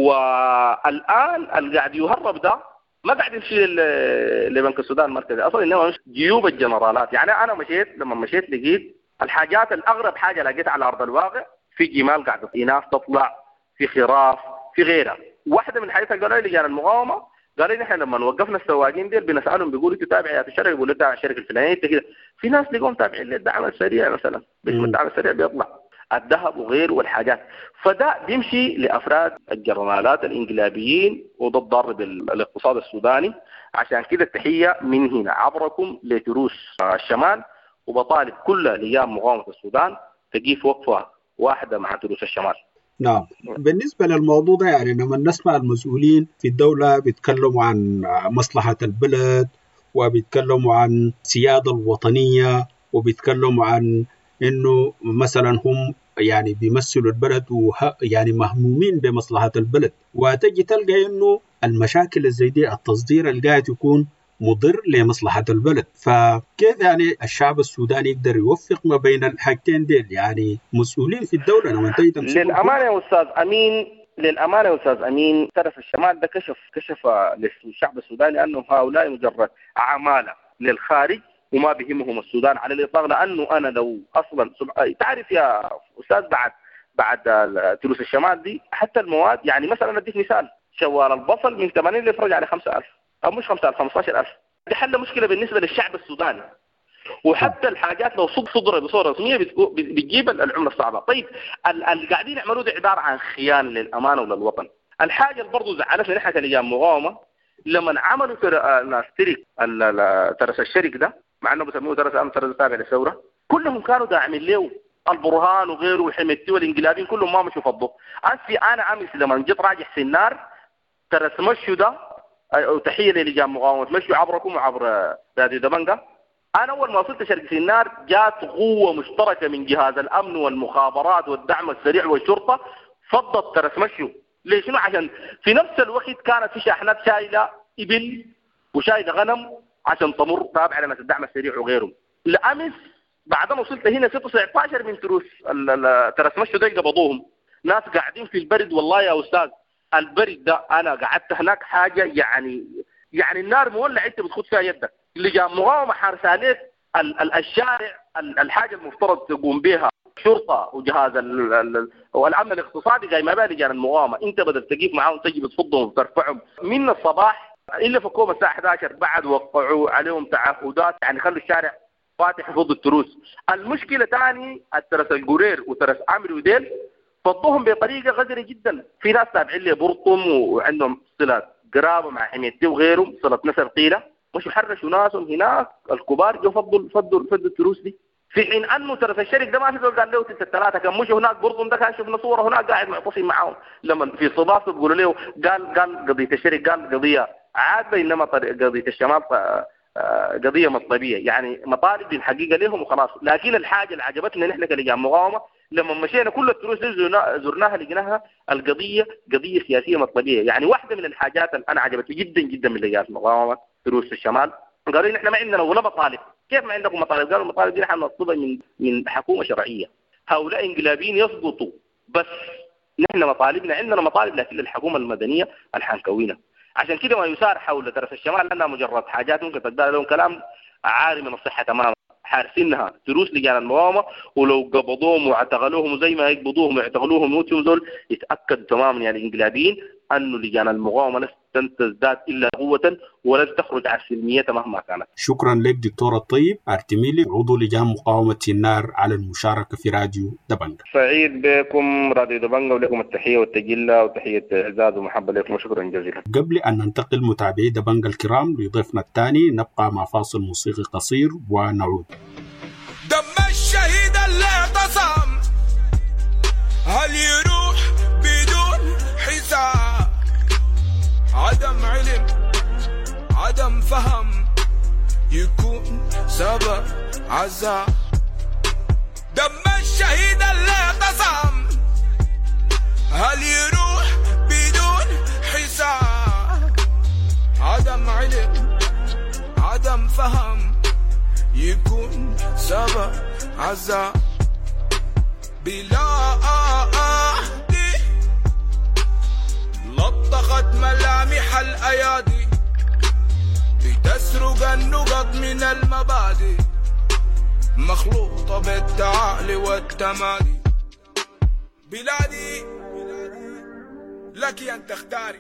والآن اللي قاعد يهرب ده ما قاعد يمشي لبنك السودان المركزي أصلا، إنما مش جيوب الجنرالات. يعني أنا لما مشيت لقيت الحاجات الأغرب حاجة لقيت على أرض الواقع، في جمال قاعدة في ناس تطلع، في خراف، في غيرها. واحدة من الحاجات اللي قالوا لي لجان المقاومة، قال لي نحن لما وقفنا السواقين ديل بنسالهم بيقولوا انت تابع يا الشركه، يقولوا تابع الشركه الفلانيه كده. في ناس لقوهم تابعين للدعم السريع مثلا، الدعم السريع بيطلع الذهب وغيره والحاجات. فده بيمشي لافراد الجرنالات الانقلابيين وده ضار بالاقتصاد السوداني. عشان كده التحيه من هنا عبركم لتروس الشمال، وبطالب كل لجان مقاومه السودان تقيف وقفه واحده مع تروس الشمال. نعم. بالنسبة للموضوع ده يعني لما نسمع المسؤولين في الدولة بيتكلموا عن مصلحة البلد وبيتكلموا عن السيادة الوطنية وبيتكلموا عن إنه مثلا هم يعني بيمثلوا البلد ويعني مهمومين بمصلحة البلد، وتجي تلقى إنه المشاكل زي دي التصدير اللي قاعد يكون مضر لمصلحة البلد. فكيف يعني الشعب السوداني يقدر يوفق ما بين الحاجتين ديل؟ يعني مسؤولين في الدولة لما انتهي تمسكوا. للأمانة يا أستاذ أمين طرف الشمال ده كشف للشعب السوداني أنه هؤلاء مجرد عمالة للخارج وما بهمهم السودان على الإطلاق. لأنه أنا لو أصلا تعرف يا أستاذ بعد تروس الشمال دي حتى المواد، يعني مثلا أديك مثال، شوال البصل من 80 ليفرج على 5000 أو مش 5000 15000. دي حل مشكلة بالنسبة للشعب السوداني. وحتى الحاجات لو صدرت بصورة رسمية بتجيب العملة الصعبة. طيب اللي قاعدين يعملوا ده عبارة عن خيانة للأمانة وللوطن. الحاجة اللي برضو زعلتنا نحن كلجان مقاومة لما عملوا ناس ترس الشرك ده، مع انه بسموه ترس تابع للثورة، كلهم كانوا داعمين له البرهان وغيره وحميتي والانقلابيين كلهم ما مشوا فضوا. أنا أمس لما جيت راجع سنار ترس مشوا ده، وتحية للجان مقاومة مشوا عبركم وعبر راديو دبنجا. أنا أول ما وصلت شرق سنار جات قوة مشتركة من جهاز الأمن والمخابرات والدعم السريع والشرطة فضت ترس مشوا. ليش؟ شنو؟ عشان في نفس الوقت كانت في شاحنات شايلة إبل وشايلة غنم عشان تمر تابع لناس الدعم السريع وغيرهم. لأمس بعد ما وصلت هنا 16 من تروس ترس مشوا ده قبضوهم ناس قاعدين في البرد. والله يا أستاذ البرد ده أنا قعدت هناك حاجة يعني النار مولع أنت بتخد فيها يدك. اللي جاء مقاومة حارسانيت الشارع الحاجة المفترض تقوم بها شرطة وجهاز والأمن الاقتصادي جاي ما بالي جان المقاومة. أنت بدل تقيف معاهم تجي بتفضهم وترفعهم من الصباح إلا فكوم الساعة 11 بعد وقعوا عليهم تعهدات يعني خلوا الشارع فاتح ضد التروس. المشكلة تاني الترس القرير وترس عمرو وديل فضوهم بطريقة غزرة جدا. في ناس تابعين لي برطم وعندهم صلة قرابة مع حميتي وغيرهم صلة نسب قيلة، مش يحرشوا ناسهم هناك الكبار جو فضوا التروس دي. في حين انه ترى الشرك ده ما في قال له الثلاثه كان مشوا هناك برضم ده كان شفنا صوره هناك قاعد معتصم معاهم لما في صباح بيقولوا له قال قضيه الشرك قال قضيه عادة انما قضيه الشمال قضيه مطلبيه يعني مطالب الحقيقه لهم وخلاص. لكن الحاجه اللي عجبتنا نحن كلجان مقاومه لما مشينا كل التروس دي زرناها لقيناها القضيه قضيه سياسيه مطلبيه. يعني واحده من الحاجات اللي انا عجبتني جدا جدا من لجان مقاومه تروس الشمال قالوا نحن ما عندنا ولا مطالب. كيف ما عندكم مطالب؟ قالوا المطالب دي نحن نطلبها من حكومه شرعيه. هؤلاء انقلابيين يسقطوا بس نحن مطالبنا عندنا مطالب لكن الحكومه المدنيه اللي حنكوينها. عشان كده ما يسار حول ترس الشمال لانها مجرد حاجات ممكن تقدر لهم كلام عاري من الصحة تماما، حارسينها تروس لجان المقاومة، ولو قبضوهم واعتقلوهم زي ما يقبضوهم ويعتقلوهم موتهم دول يتأكد تماما يعني الإنقلابيين أنه لجان المقاومة لن تزداد إلا قوة ولن تخرج عن سلميتها مهما كانت. شكرا لك دكتور الطيب أرتميلي، عضو لجان مقاومة سنار، على المشاركة في راديو دبنجة. سعيد بكم راديو دبنجة، ولكم التحية والتجلة وتحية إعزاز ومحبة لكم وشكرا جزيلا. قبل أن ننتقل متابعي دبنجة الكرام لضيفنا الثاني، نبقى مع فاصل موسيقي قصير ونعود. دم الشهيد اللي اعتصم هل يروح بدون حساب؟ عدم علم عدم فهم يكون سبب عذاب. دم الشهيد اللي اعتصم هل يروح بدون حساب؟ عدم علم عدم فهم يكون سبب عذاب. بلا أهدي لطخت ملامح الأيادي لتسرق النقط من المبادئ مخلوطة بالتعالي والتمادي. بلادي لك أن تختاري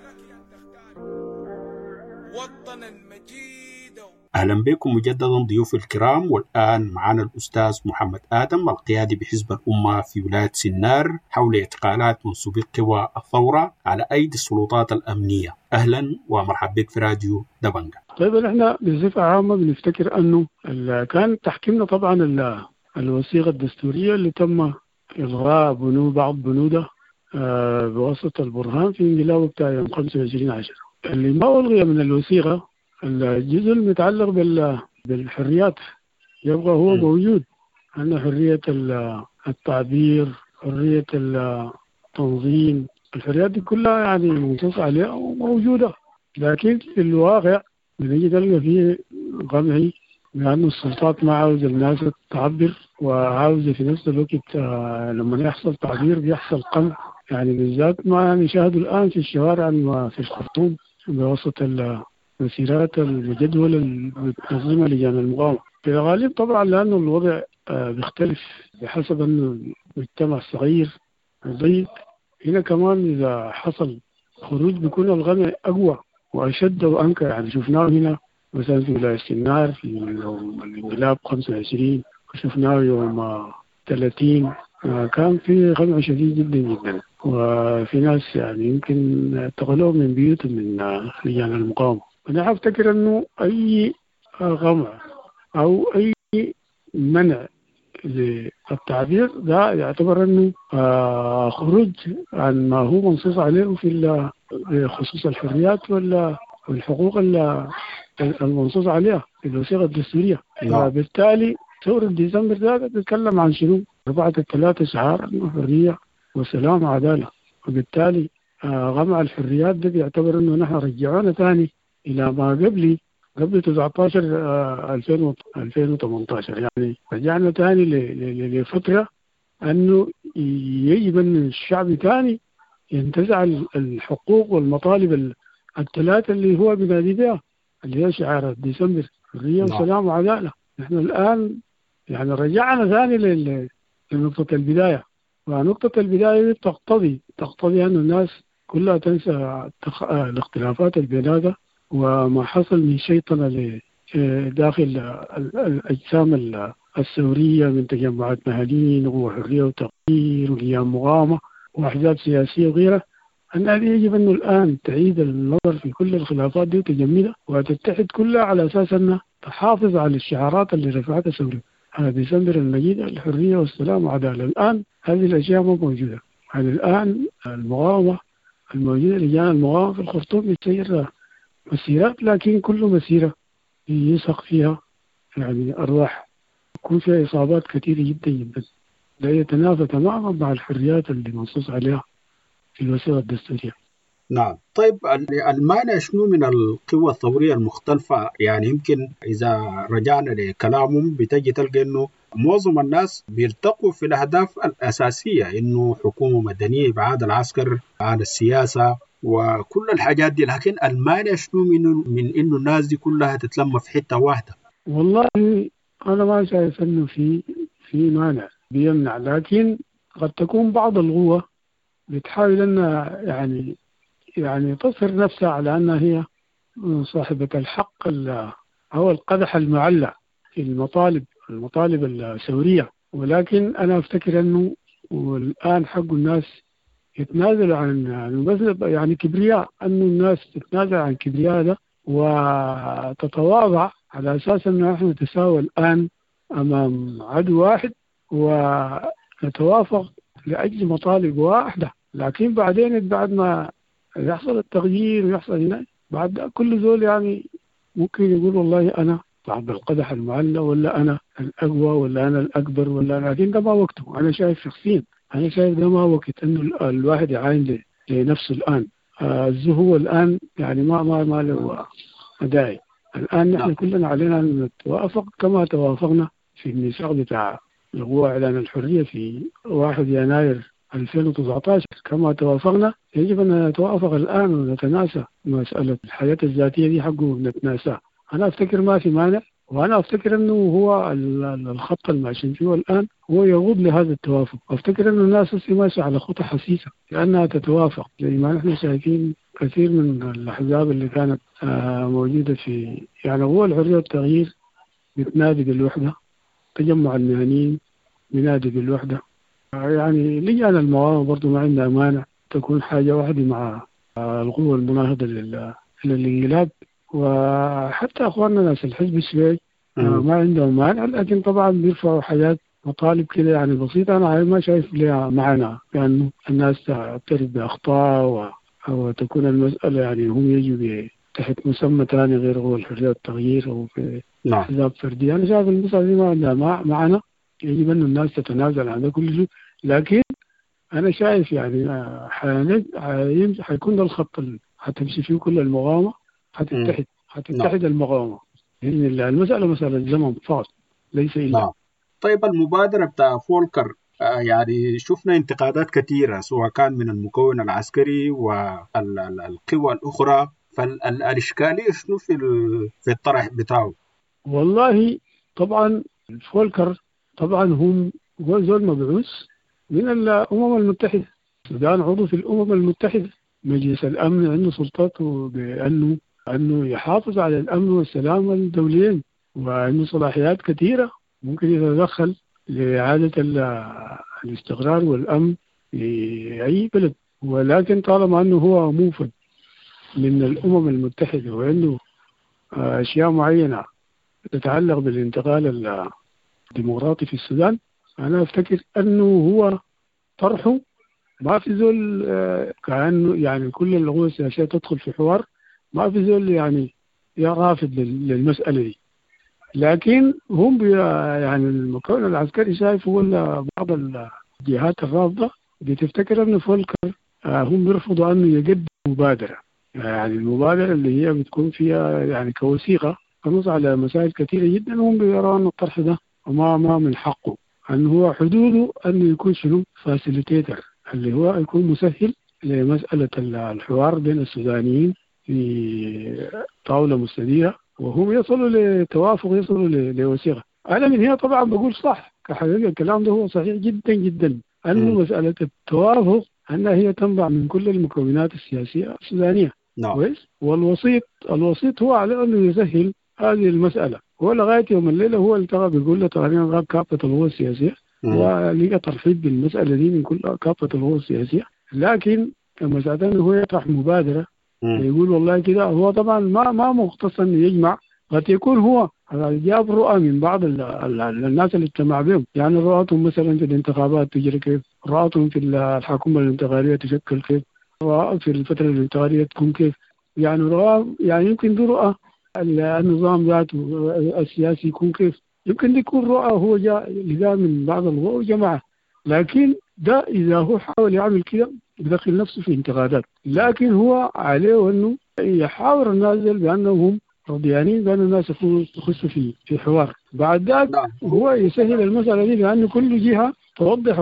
وطنا مجيد. أهلا بكم مجددا ضيوف الكرام، والآن معنا الأستاذ محمد آدم القيادي بحزب الأمة في ولاية سنار حول اعتقالات منسوبي قوى الثورة على أيدي السلطات الأمنية. أهلا ومرحبا بك في راديو دبنجة. طيب نحن بصفة عامة بنفتكر أنه كان تحكيمنا طبعا الوثيقة الدستورية اللي تم إلغاء بعض بنودها بواسطة البرهان في انقلابه بتاع يوم 25/10. اللي ما ألغي من الوثيقة الجزء المتعلق بالحريات يبقى هو موجود، أن حرية التعبير، حرية التنظيم، الحريات دي كلها يعني منصوص عليها وموجودة. لكن في الواقع بنجي تلقى فيه قمعي لأنه السلطات ما عاوزة الناس تعبر، وعاوزة في نفس الوقت لما يحصل تعبير بيحصل قمع، يعني بالذات ما نشاهده الآن في الشوارع في الخرطوم بواسطة المسيرات المجدولة المنظمة لجان المقاومة. في الغالب طبعا لأنه الوضع بيختلف بحسب أنه المجتمع صغير وضيق. هنا كمان إذا حصل خروج بيكون الغمع أقوى وأشد وأنكى، يعني شفناه هنا مثلا في ولاية سنار في يوم الانقلاب 25، وشفناه يوم 30 كان في غمع شديد جدا جدا، وفي ناس يعني يمكن اعتقلوه من بيوتهم من لجان المقاومة. أنا أفتكر أنه أي غمع أو أي منع للتعبير ده يعتبر أنه خروج عن ما هو منصوص عليه في خصوص الحريات والحقوق المنصوص عليها في الوثيقة الدستورية. وبالتالي ثورة ديسمبر ده بيتكلم عن شنو؟ 4/3 شعار حرية وسلام وعدالة، وبالتالي غمع الحريات ده بيعتبر أنه نحن رجعونا ثاني إلى ما قبل 19 2018، يعني رجعنا ثاني لفترة أنه يجب أن الشعب ثاني ينتزع الحقوق والمطالب الثلاثة اللي هو بنادي بها، اللي هي شعار ديسمبر حرية وسلام وعدالة. نحن الآن يعني رجعنا ثاني لنقطة البداية، ونقطة البداية تقتضي أن الناس كلها تنسى الاختلافات البيناتها وما حصل من شيطنة داخل الأجسام الثورية من تجمعات مهنيين وحرية وتغيير ولجان مقاومة وأحزاب سياسية وغيرها. أن هذه يجب أنه الآن تعيد النظر في كل الخلافات دي وتجمدها وتتحد كلها على أساس أنها تحافظ على الشعارات اللي رفعتها ثورة ديسمبر المجيد، الحرية والسلام والعدالة. الآن هذه الأشياء ما موجودة. يعني الآن المقاومة الموجودة لجان المقاومة في الخرطوم بتسير مسيرات، لكن كل مسيرة يسحق فيها يعني أرواح، يكون فيها إصابات كثيرة جدا جدا، لا يتنافى تماما مع الحريات اللي منصوص عليها في الوثيقة الدستورية. نعم. طيب المانع شنو من القوى الثورية المختلفة؟ يعني يمكن إذا رجعنا لكلامهم بتجي تلقى إنه معظم الناس بيرتقوا في الأهداف الأساسية، إنه حكومة مدنية، إبعاد العسكر عن السياسة وكل الحاجات دي، لكن المانع شنو من إنه الناس دي كلها تتلم في حتة واحدة؟ والله أنا ما شايف إنه في مانع بيمنع، لكن قد تكون بعض القوى بتحاول أنها يعني تصهر نفسها على أنها هي صاحبة الحق أو القدح المعلى في المطالب الثورية. ولكن أنا أفتكر أنه والآن حق الناس يتنازلوا عن بس يعني كبرياء، أنه الناس تتنازل عن كبرياء ده وتتواضع على أساس أنه نحن نتساوى الآن أمام عدو واحد ونتوافق لأجل مطالب واحدة. لكن بعدين بعد ما يحصل التغيير ويحصل هنا بعد كل زول يعني ممكن يقول والله أنا صاحب القدح المعلى، ولا أنا الأقوى، ولا أنا الأكبر، ولا أنا. لكن ده ما وقته. أنا شايف شخصيا، أنا شايف ده ما وقت إنه الواحد يعاين لنفسه الآن. هو الآن يعني ما له داعي. الآن نحن كلنا علينا أن نتوافق كما توافقنا في الميثاق بتاع القوى إعلان الحرية في 1 يناير 2019. كما توافقنا يجب أن نتوافق الآن ونتناسى مسألة الحياة الذاتية دي حقه نتناساه. أنا أفتكر ما في مانع، وأنا أفتكر أنه هو الخط الماشيين فيه الآن هو يغوض لهذا التوافق. أفتكر أن الناس ماشية على خطى حسيسة لأنها تتوافق، زي ما نحن شايفين كثير من الأحزاب اللي كانت موجودة في يعني هو الحرية والتغيير بتنادي بالوحدة، تجمع المهنيين بينادي بالوحدة، يعني لجان المقاومة برضو ما عندها مانع تكون حاجة واحدة مع القوة المناهضة للانقلاب. وحتى أخواننا ناس الحزب الشيوعي ما عندهم مانع، لكن طبعا بيرفعوا حاجات مطالب كده يعني بسيطة. أنا ما شايف لها معنى لأنه يعني الناس تعترف بأخطاء وتكون المسألة يعني هم يجوا تحت مسمى ثاني غير هو الحرية والتغيير أو في أحزاب فردية. أنا شايف المسألة دي ما عندها معنى، يجب أن الناس تتنازل عن كل شيء. لكن أنا شايف يعني حيكون ده الخط اللي حتمشي فيه كل المقاومة، حتتحد المقاومة. يعني المسألة مسألة زمن فقط ليس إلا. طيب المبادرة بتاع فولكر يعني شفنا انتقادات كثيرة سواء كان من المكون العسكري والقوى الأخرى، فالإشكالية شنو في الطرح بتاعه؟ والله طبعا فولكر طبعا هو زول مبعوث من الأمم المتحدة. السودان عضو في الأمم المتحدة، مجلس الأمن عنده سلطاته بأنه يحافظ على الأمن والسلام الدوليين، وعنده صلاحيات كثيرة ممكن يتدخل لإعادة الاستقرار والأمن في أي بلد. ولكن طالما أنه هو موفد من الأمم المتحدة وعنده أشياء معينة تتعلق بالانتقال الديمقراطي في السودان، أنا أفتكر أنه هو طرحه ما في زول كأنه يعني كل القوى السياسية تدخل في حوار، ما في زول يعني رافض للمسألة دي. لكن هم يعني المكون العسكري شايف هو بعض الجهات الرافضة بتفتكر أن فولكر هم بيرفضوا أنه يقدم مبادرة، يعني المبادرة اللي هي بتكون فيها يعني كوثيقة تنص على مسائل كثيرة جدا. هم بيرون أن الطرح ده ما من حقه، أنه هو حدوده أنه يكون شنو فاسيليتيتر، اللي هو يكون مسهل لمسألة الحوار بين السودانيين في طاولة مستديرة وهم يصلوا لتوافق، يصلوا لوثيقة. أنا من هنا طبعا بقول صح كحقيقة الكلام ده هو صحيح جدا جدا، أنه مسألة التوافق أنها هي تنبع من كل المكونات السياسية السودانية. كويس. والوسيط هو على أنه يسهل هذه المسألة. هو لغاية يوم الليلة هو التقى بيقول له ترى غاب كافة القوى السياسية، ولقى ترحيب بالمسألة دي من كل كافة القوى السياسية. لكن مسألة أنه هو يطرح مبادرة يقول والله كده، هو طبعا ما مختص أنه يجمع، قد يكون هو جاب رؤى من بعض الناس اللي اجتمع بهم، يعني رؤاتهم مثلا في الانتخابات تجري كيف، رؤاتهم في الحكومة الانتقالية تشكل كيف، رؤى في الفترة الانتقالية تكون كيف، يعني رؤى يعني يمكن دي رؤى النظام ذاته السياسي يكون كيف، يمكن دي يكون رؤى هو لقى من بعض القوى وجماعة. لكن ده إذا هو حاول يعمل كده يدخل نفسه في انتقادات، لكن هو عليه أنه يحاور الناس بأنهم رضيانين بأن الناس يخشوا في حوار. بعد ذلك هو يسهل المسألة دي بأن كل جهة توضح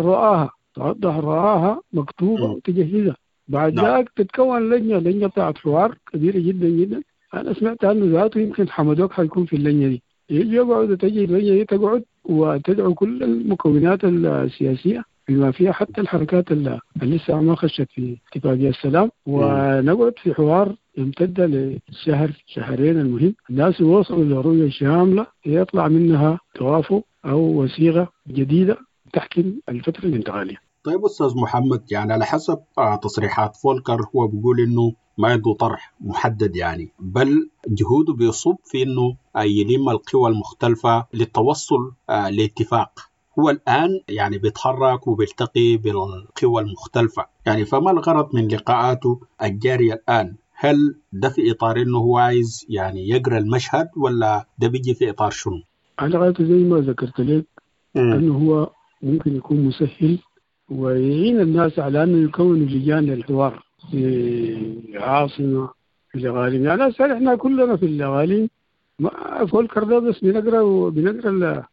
رؤاها مكتوبة وتجهزها. بعد ذلك تتكون لجنة بتاعت حوار كبيرة جدا جدا. أنا سمعت أنه ذاته يمكن حمدوك حيكون في اللجنة دي، يقعد تجي هي تقعد وتدعو كل المكونات السياسية بما فيها حتى الحركات اللي لسه ما خشت في اتفاقية السلام، ونقعد في حوار يمتد لشهر شهرين. المهم الناس يوصلوا لرؤية شاملة يطلع منها توافق أو وثيقة جديدة تحكم الفترة الانتقالية. طيب أستاذ محمد، يعني على حسب تصريحات فولكر هو بيقول إنه ما عنده طرح محدد، يعني بل جهوده بيصب في إنه يلم القوى المختلفة للتوصل لاتفاق. هو الآن يعني بيتحرك وبيلتقي بالقوى المختلفة، يعني فما الغرض من لقاءاته الجارية الآن؟ هل ده في إطار إنه هو عايز يعني يقرأ المشهد، ولا ده بيجي في إطار شنو؟ على غاية زي ما ذكرت لك أنه هو ممكن يكون مسهل ويعين الناس على أنه يكونوا لجان للحوار في عاصمة في الأغاليم. يعني احنا كلنا في الأغاليم فولكر ده بس بنقرأ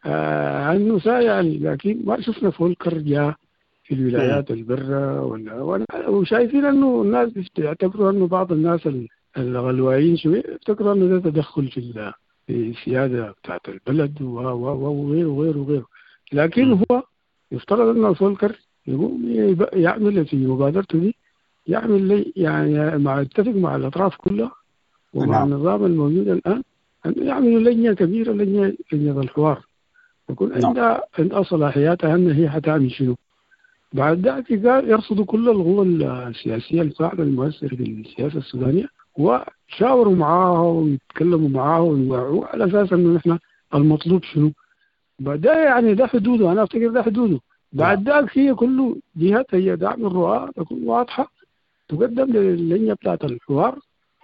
عنه يعني، لكن ما شفنا فولكر جاء في الولايات البرة وشايفين أنه الناس يعتبروا أنه بعض الناس الغلوايين شوية يفتكروا أنه ده تدخل في السيادة بتاعت البلد وغيره وغيره وغيره. لكن هو يفترض أنه فولكر يقوم يعمل في مبادرته دي، يعمل يعني يتفق مع الأطراف كلها ومع النظام الموجود الآن أن يعملوا لجنة كبيرة، لجنة الحوار يكون عندها صلاحياتها أن هي حتعمل شنو. بعد ذلك يرصدوا كل القوى السياسية الفاعلة المؤثرة في السياسة السودانية وشاوروا معاها ويتكلموا معاها ويوعوا على أساس أنه نحن المطلوب شنو. بعد يعني ده حدوده، أنا أفتكر ده حدوده. بعد ذلك هي كل جهات هي دعم الرؤى تكون واضحة تقدم للجنة بتاعت الحوار،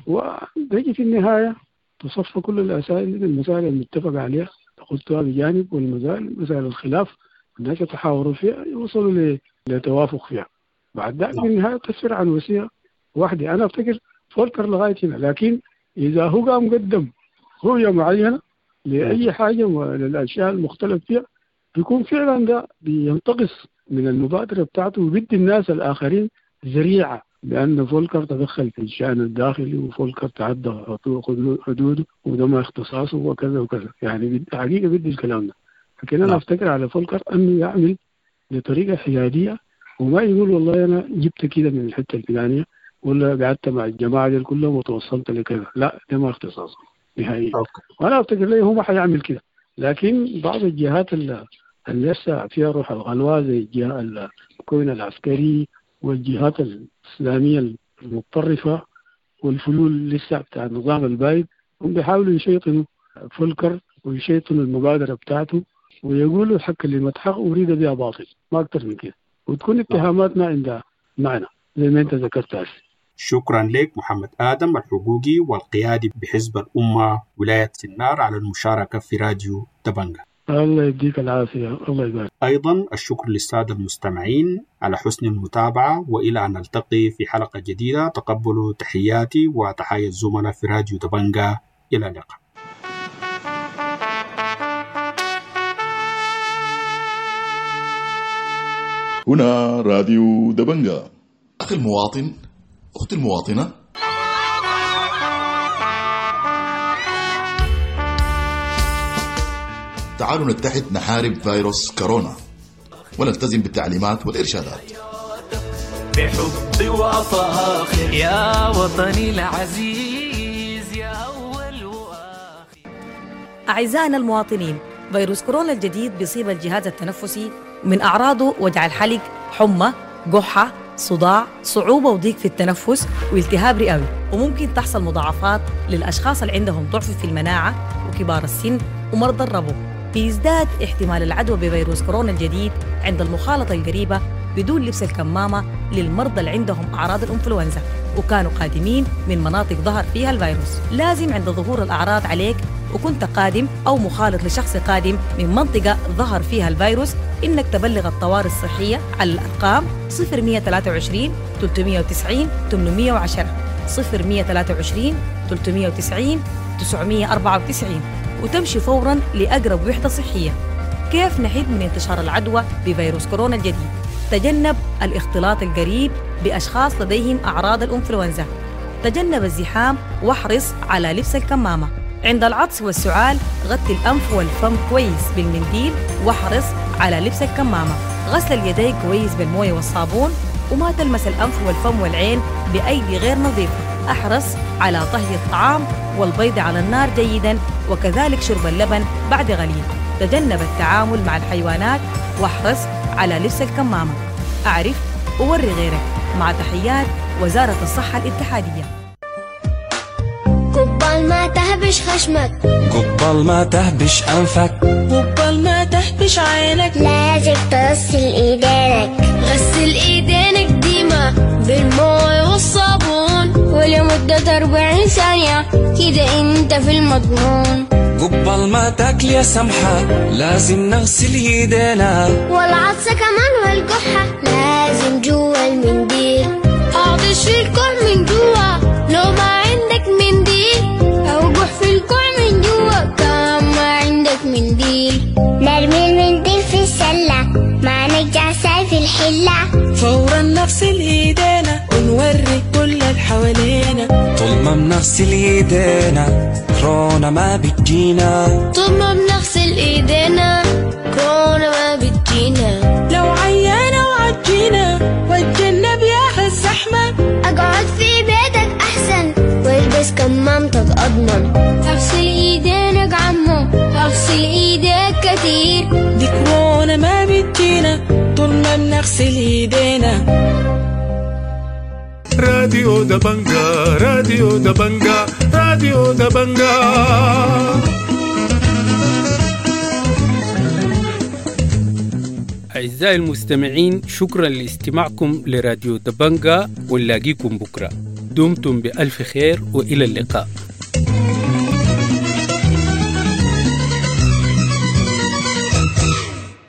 وتجي في النهاية تصفى كل المسائل المتفق عليها تخطها بجانب، مسائل الخلاف الناس يتحاوروا فيها يوصلوا لتوافق فيها. بعد ذلك في النهاية تسفر عن وسيلة واحدة. أنا أفتكر فولكر لغاية هنا، لكن إذا هو قام قدم رؤية معينة لأي حاجة وللأشياء المختلف فيها بيكون فعلا ده بينتقص من المبادرة بتاعته وبيدي الناس الآخرين ذريعة، لأن فولكر تدخل في الشأن الداخلي وفولكر تعدى حدوده وده ما اختصاصه وكذا وكذا. يعني حقيقة بدي الكلام ده. لكن أنا أفتكر على فولكر أنه يعمل بطريقة حيادية وما يقول والله أنا جبت كده من الحتة الفلانية ولا قعدت مع الجماعة دي كلهم وتوصلت لكذا. لا، ده ما اختصاصه نهائيا. وأنا أفتكر ليه هو ما حيعمل كده. لكن بعض الجهات اللي لسه فيها روح الغلوة زي الجهة المكون العسكري والجهات الإسلامية المتطرفة والفلول لسه بتاع النظام البايد، هم بيحاولوا يشيطنوا فولكر ويشيطنوا المبادرة بتاعته ويقولوا الحق اللي متحق أريد بها باطل، ما أكتر من كده، وتكون اتهاماتنا عندها معنى زي ما أنت ذكرت هسه. شكرا لك محمد آدم الحقوقي والقيادي بحزب الأمة ولاية سنار على المشاركة في راديو دبنجة. الله يديك العافية، الله يبارك. أيضا الشكر للسادة المستمعين على حسن المتابعة، وإلى أن نلتقي في حلقة جديدة تقبلوا تحياتي وتحية الزملاء في راديو دبنجة. إلى اللقاء. هنا راديو دبنجة. أخي المواطن، أختي المواطنة، تعالوا نتحد نحارب فيروس كورونا ونلتزم بالتعليمات والإرشادات بحب وفاخر يا وطني العزيز يا أول وآخر. أعزائنا المواطنين، فيروس كورونا الجديد بيصيب الجهاز التنفسي، من أعراضه وجع الحلق، حمى، قحة، صداع، صعوبة وضيق في التنفس والتهاب رئوي، وممكن تحصل مضاعفات للأشخاص اللي عندهم ضعف في المناعة وكبار السن ومرضى الربو. بيزداد احتمال العدوى بفيروس كورونا الجديد عند المخالطة القريبة بدون لبس الكمامة للمرضى اللي عندهم أعراض الإنفلونزا وكانوا قادمين من مناطق ظهر فيها الفيروس. لازم عند ظهور الأعراض عليك وكنت قادم أو مخالط لشخص قادم من منطقة ظهر فيها الفيروس إنك تبلغ الطوارئ الصحية على الأرقام 0123 390 810 0123 390 994 وتمشي فوراً لأقرب وحدة صحية. كيف نحد من انتشار العدوى بفيروس كورونا الجديد؟ تجنب الاختلاط القريب بأشخاص لديهم أعراض الإنفلونزا. تجنب الزحام واحرص على لبس الكمامة. عند العطس والسعال غطي الأنف والفم كويس بالمنديل واحرص على لبس الكمامة. غسل اليدين كويس بالموية والصابون وما تلمس الأنف والفم والعين بأيدي غير نظيفة. احرص على طهي الطعام والبيض على النار جيداً وكذلك شرب اللبن بعد غليل. تجنب التعامل مع الحيوانات واحرص على لبس الكمامة. أعرف ووري غيرك. مع تحيات وزارة الصحة الاتحادية. قبل ما تهبش خشمك، قبل ما تهبش أنفك، قبل ما تهبش عينك، لازم تغسل ايدينك. غسل ايدينك ديما بالماء والصابون ولمدة 40 ثانية كده انت في المضمون. قبل ما تاكل يا سمحة لازم نغسل ايدينا، والعطسة كمان والكحة لازم جوا المنديل. اعطش في الكوع من جوا لو ما عندك منديل، او جح في الكوع من جوا كان ما عندك منديل. نرمي المنديل في السلة ما نرجع في الحلة. فورا نغسل ايدينا ونوري كل اللي حوالينا. طول ما بنغسل ايدينا كورونا ما بتجينا. طول ما بنغسل ايدينا كورونا ما بتجينا. لو عيانة وعجينا واتجنب يا الزحمة. اقعد في بيتك احسن والبس كمامتك اضمن. اغسل ايدينك عمو اغسل ايديك كتير. دي كورونا ما بتجينا طول ما بنغسل ايدينا. راديو دبنجا راديو دبنجا راديو دبنجا. أعزائي المستمعين، شكرا لاستماعكم لراديو دبنجا ونلاقيكم بكرة. دمتم بألف خير وإلى اللقاء.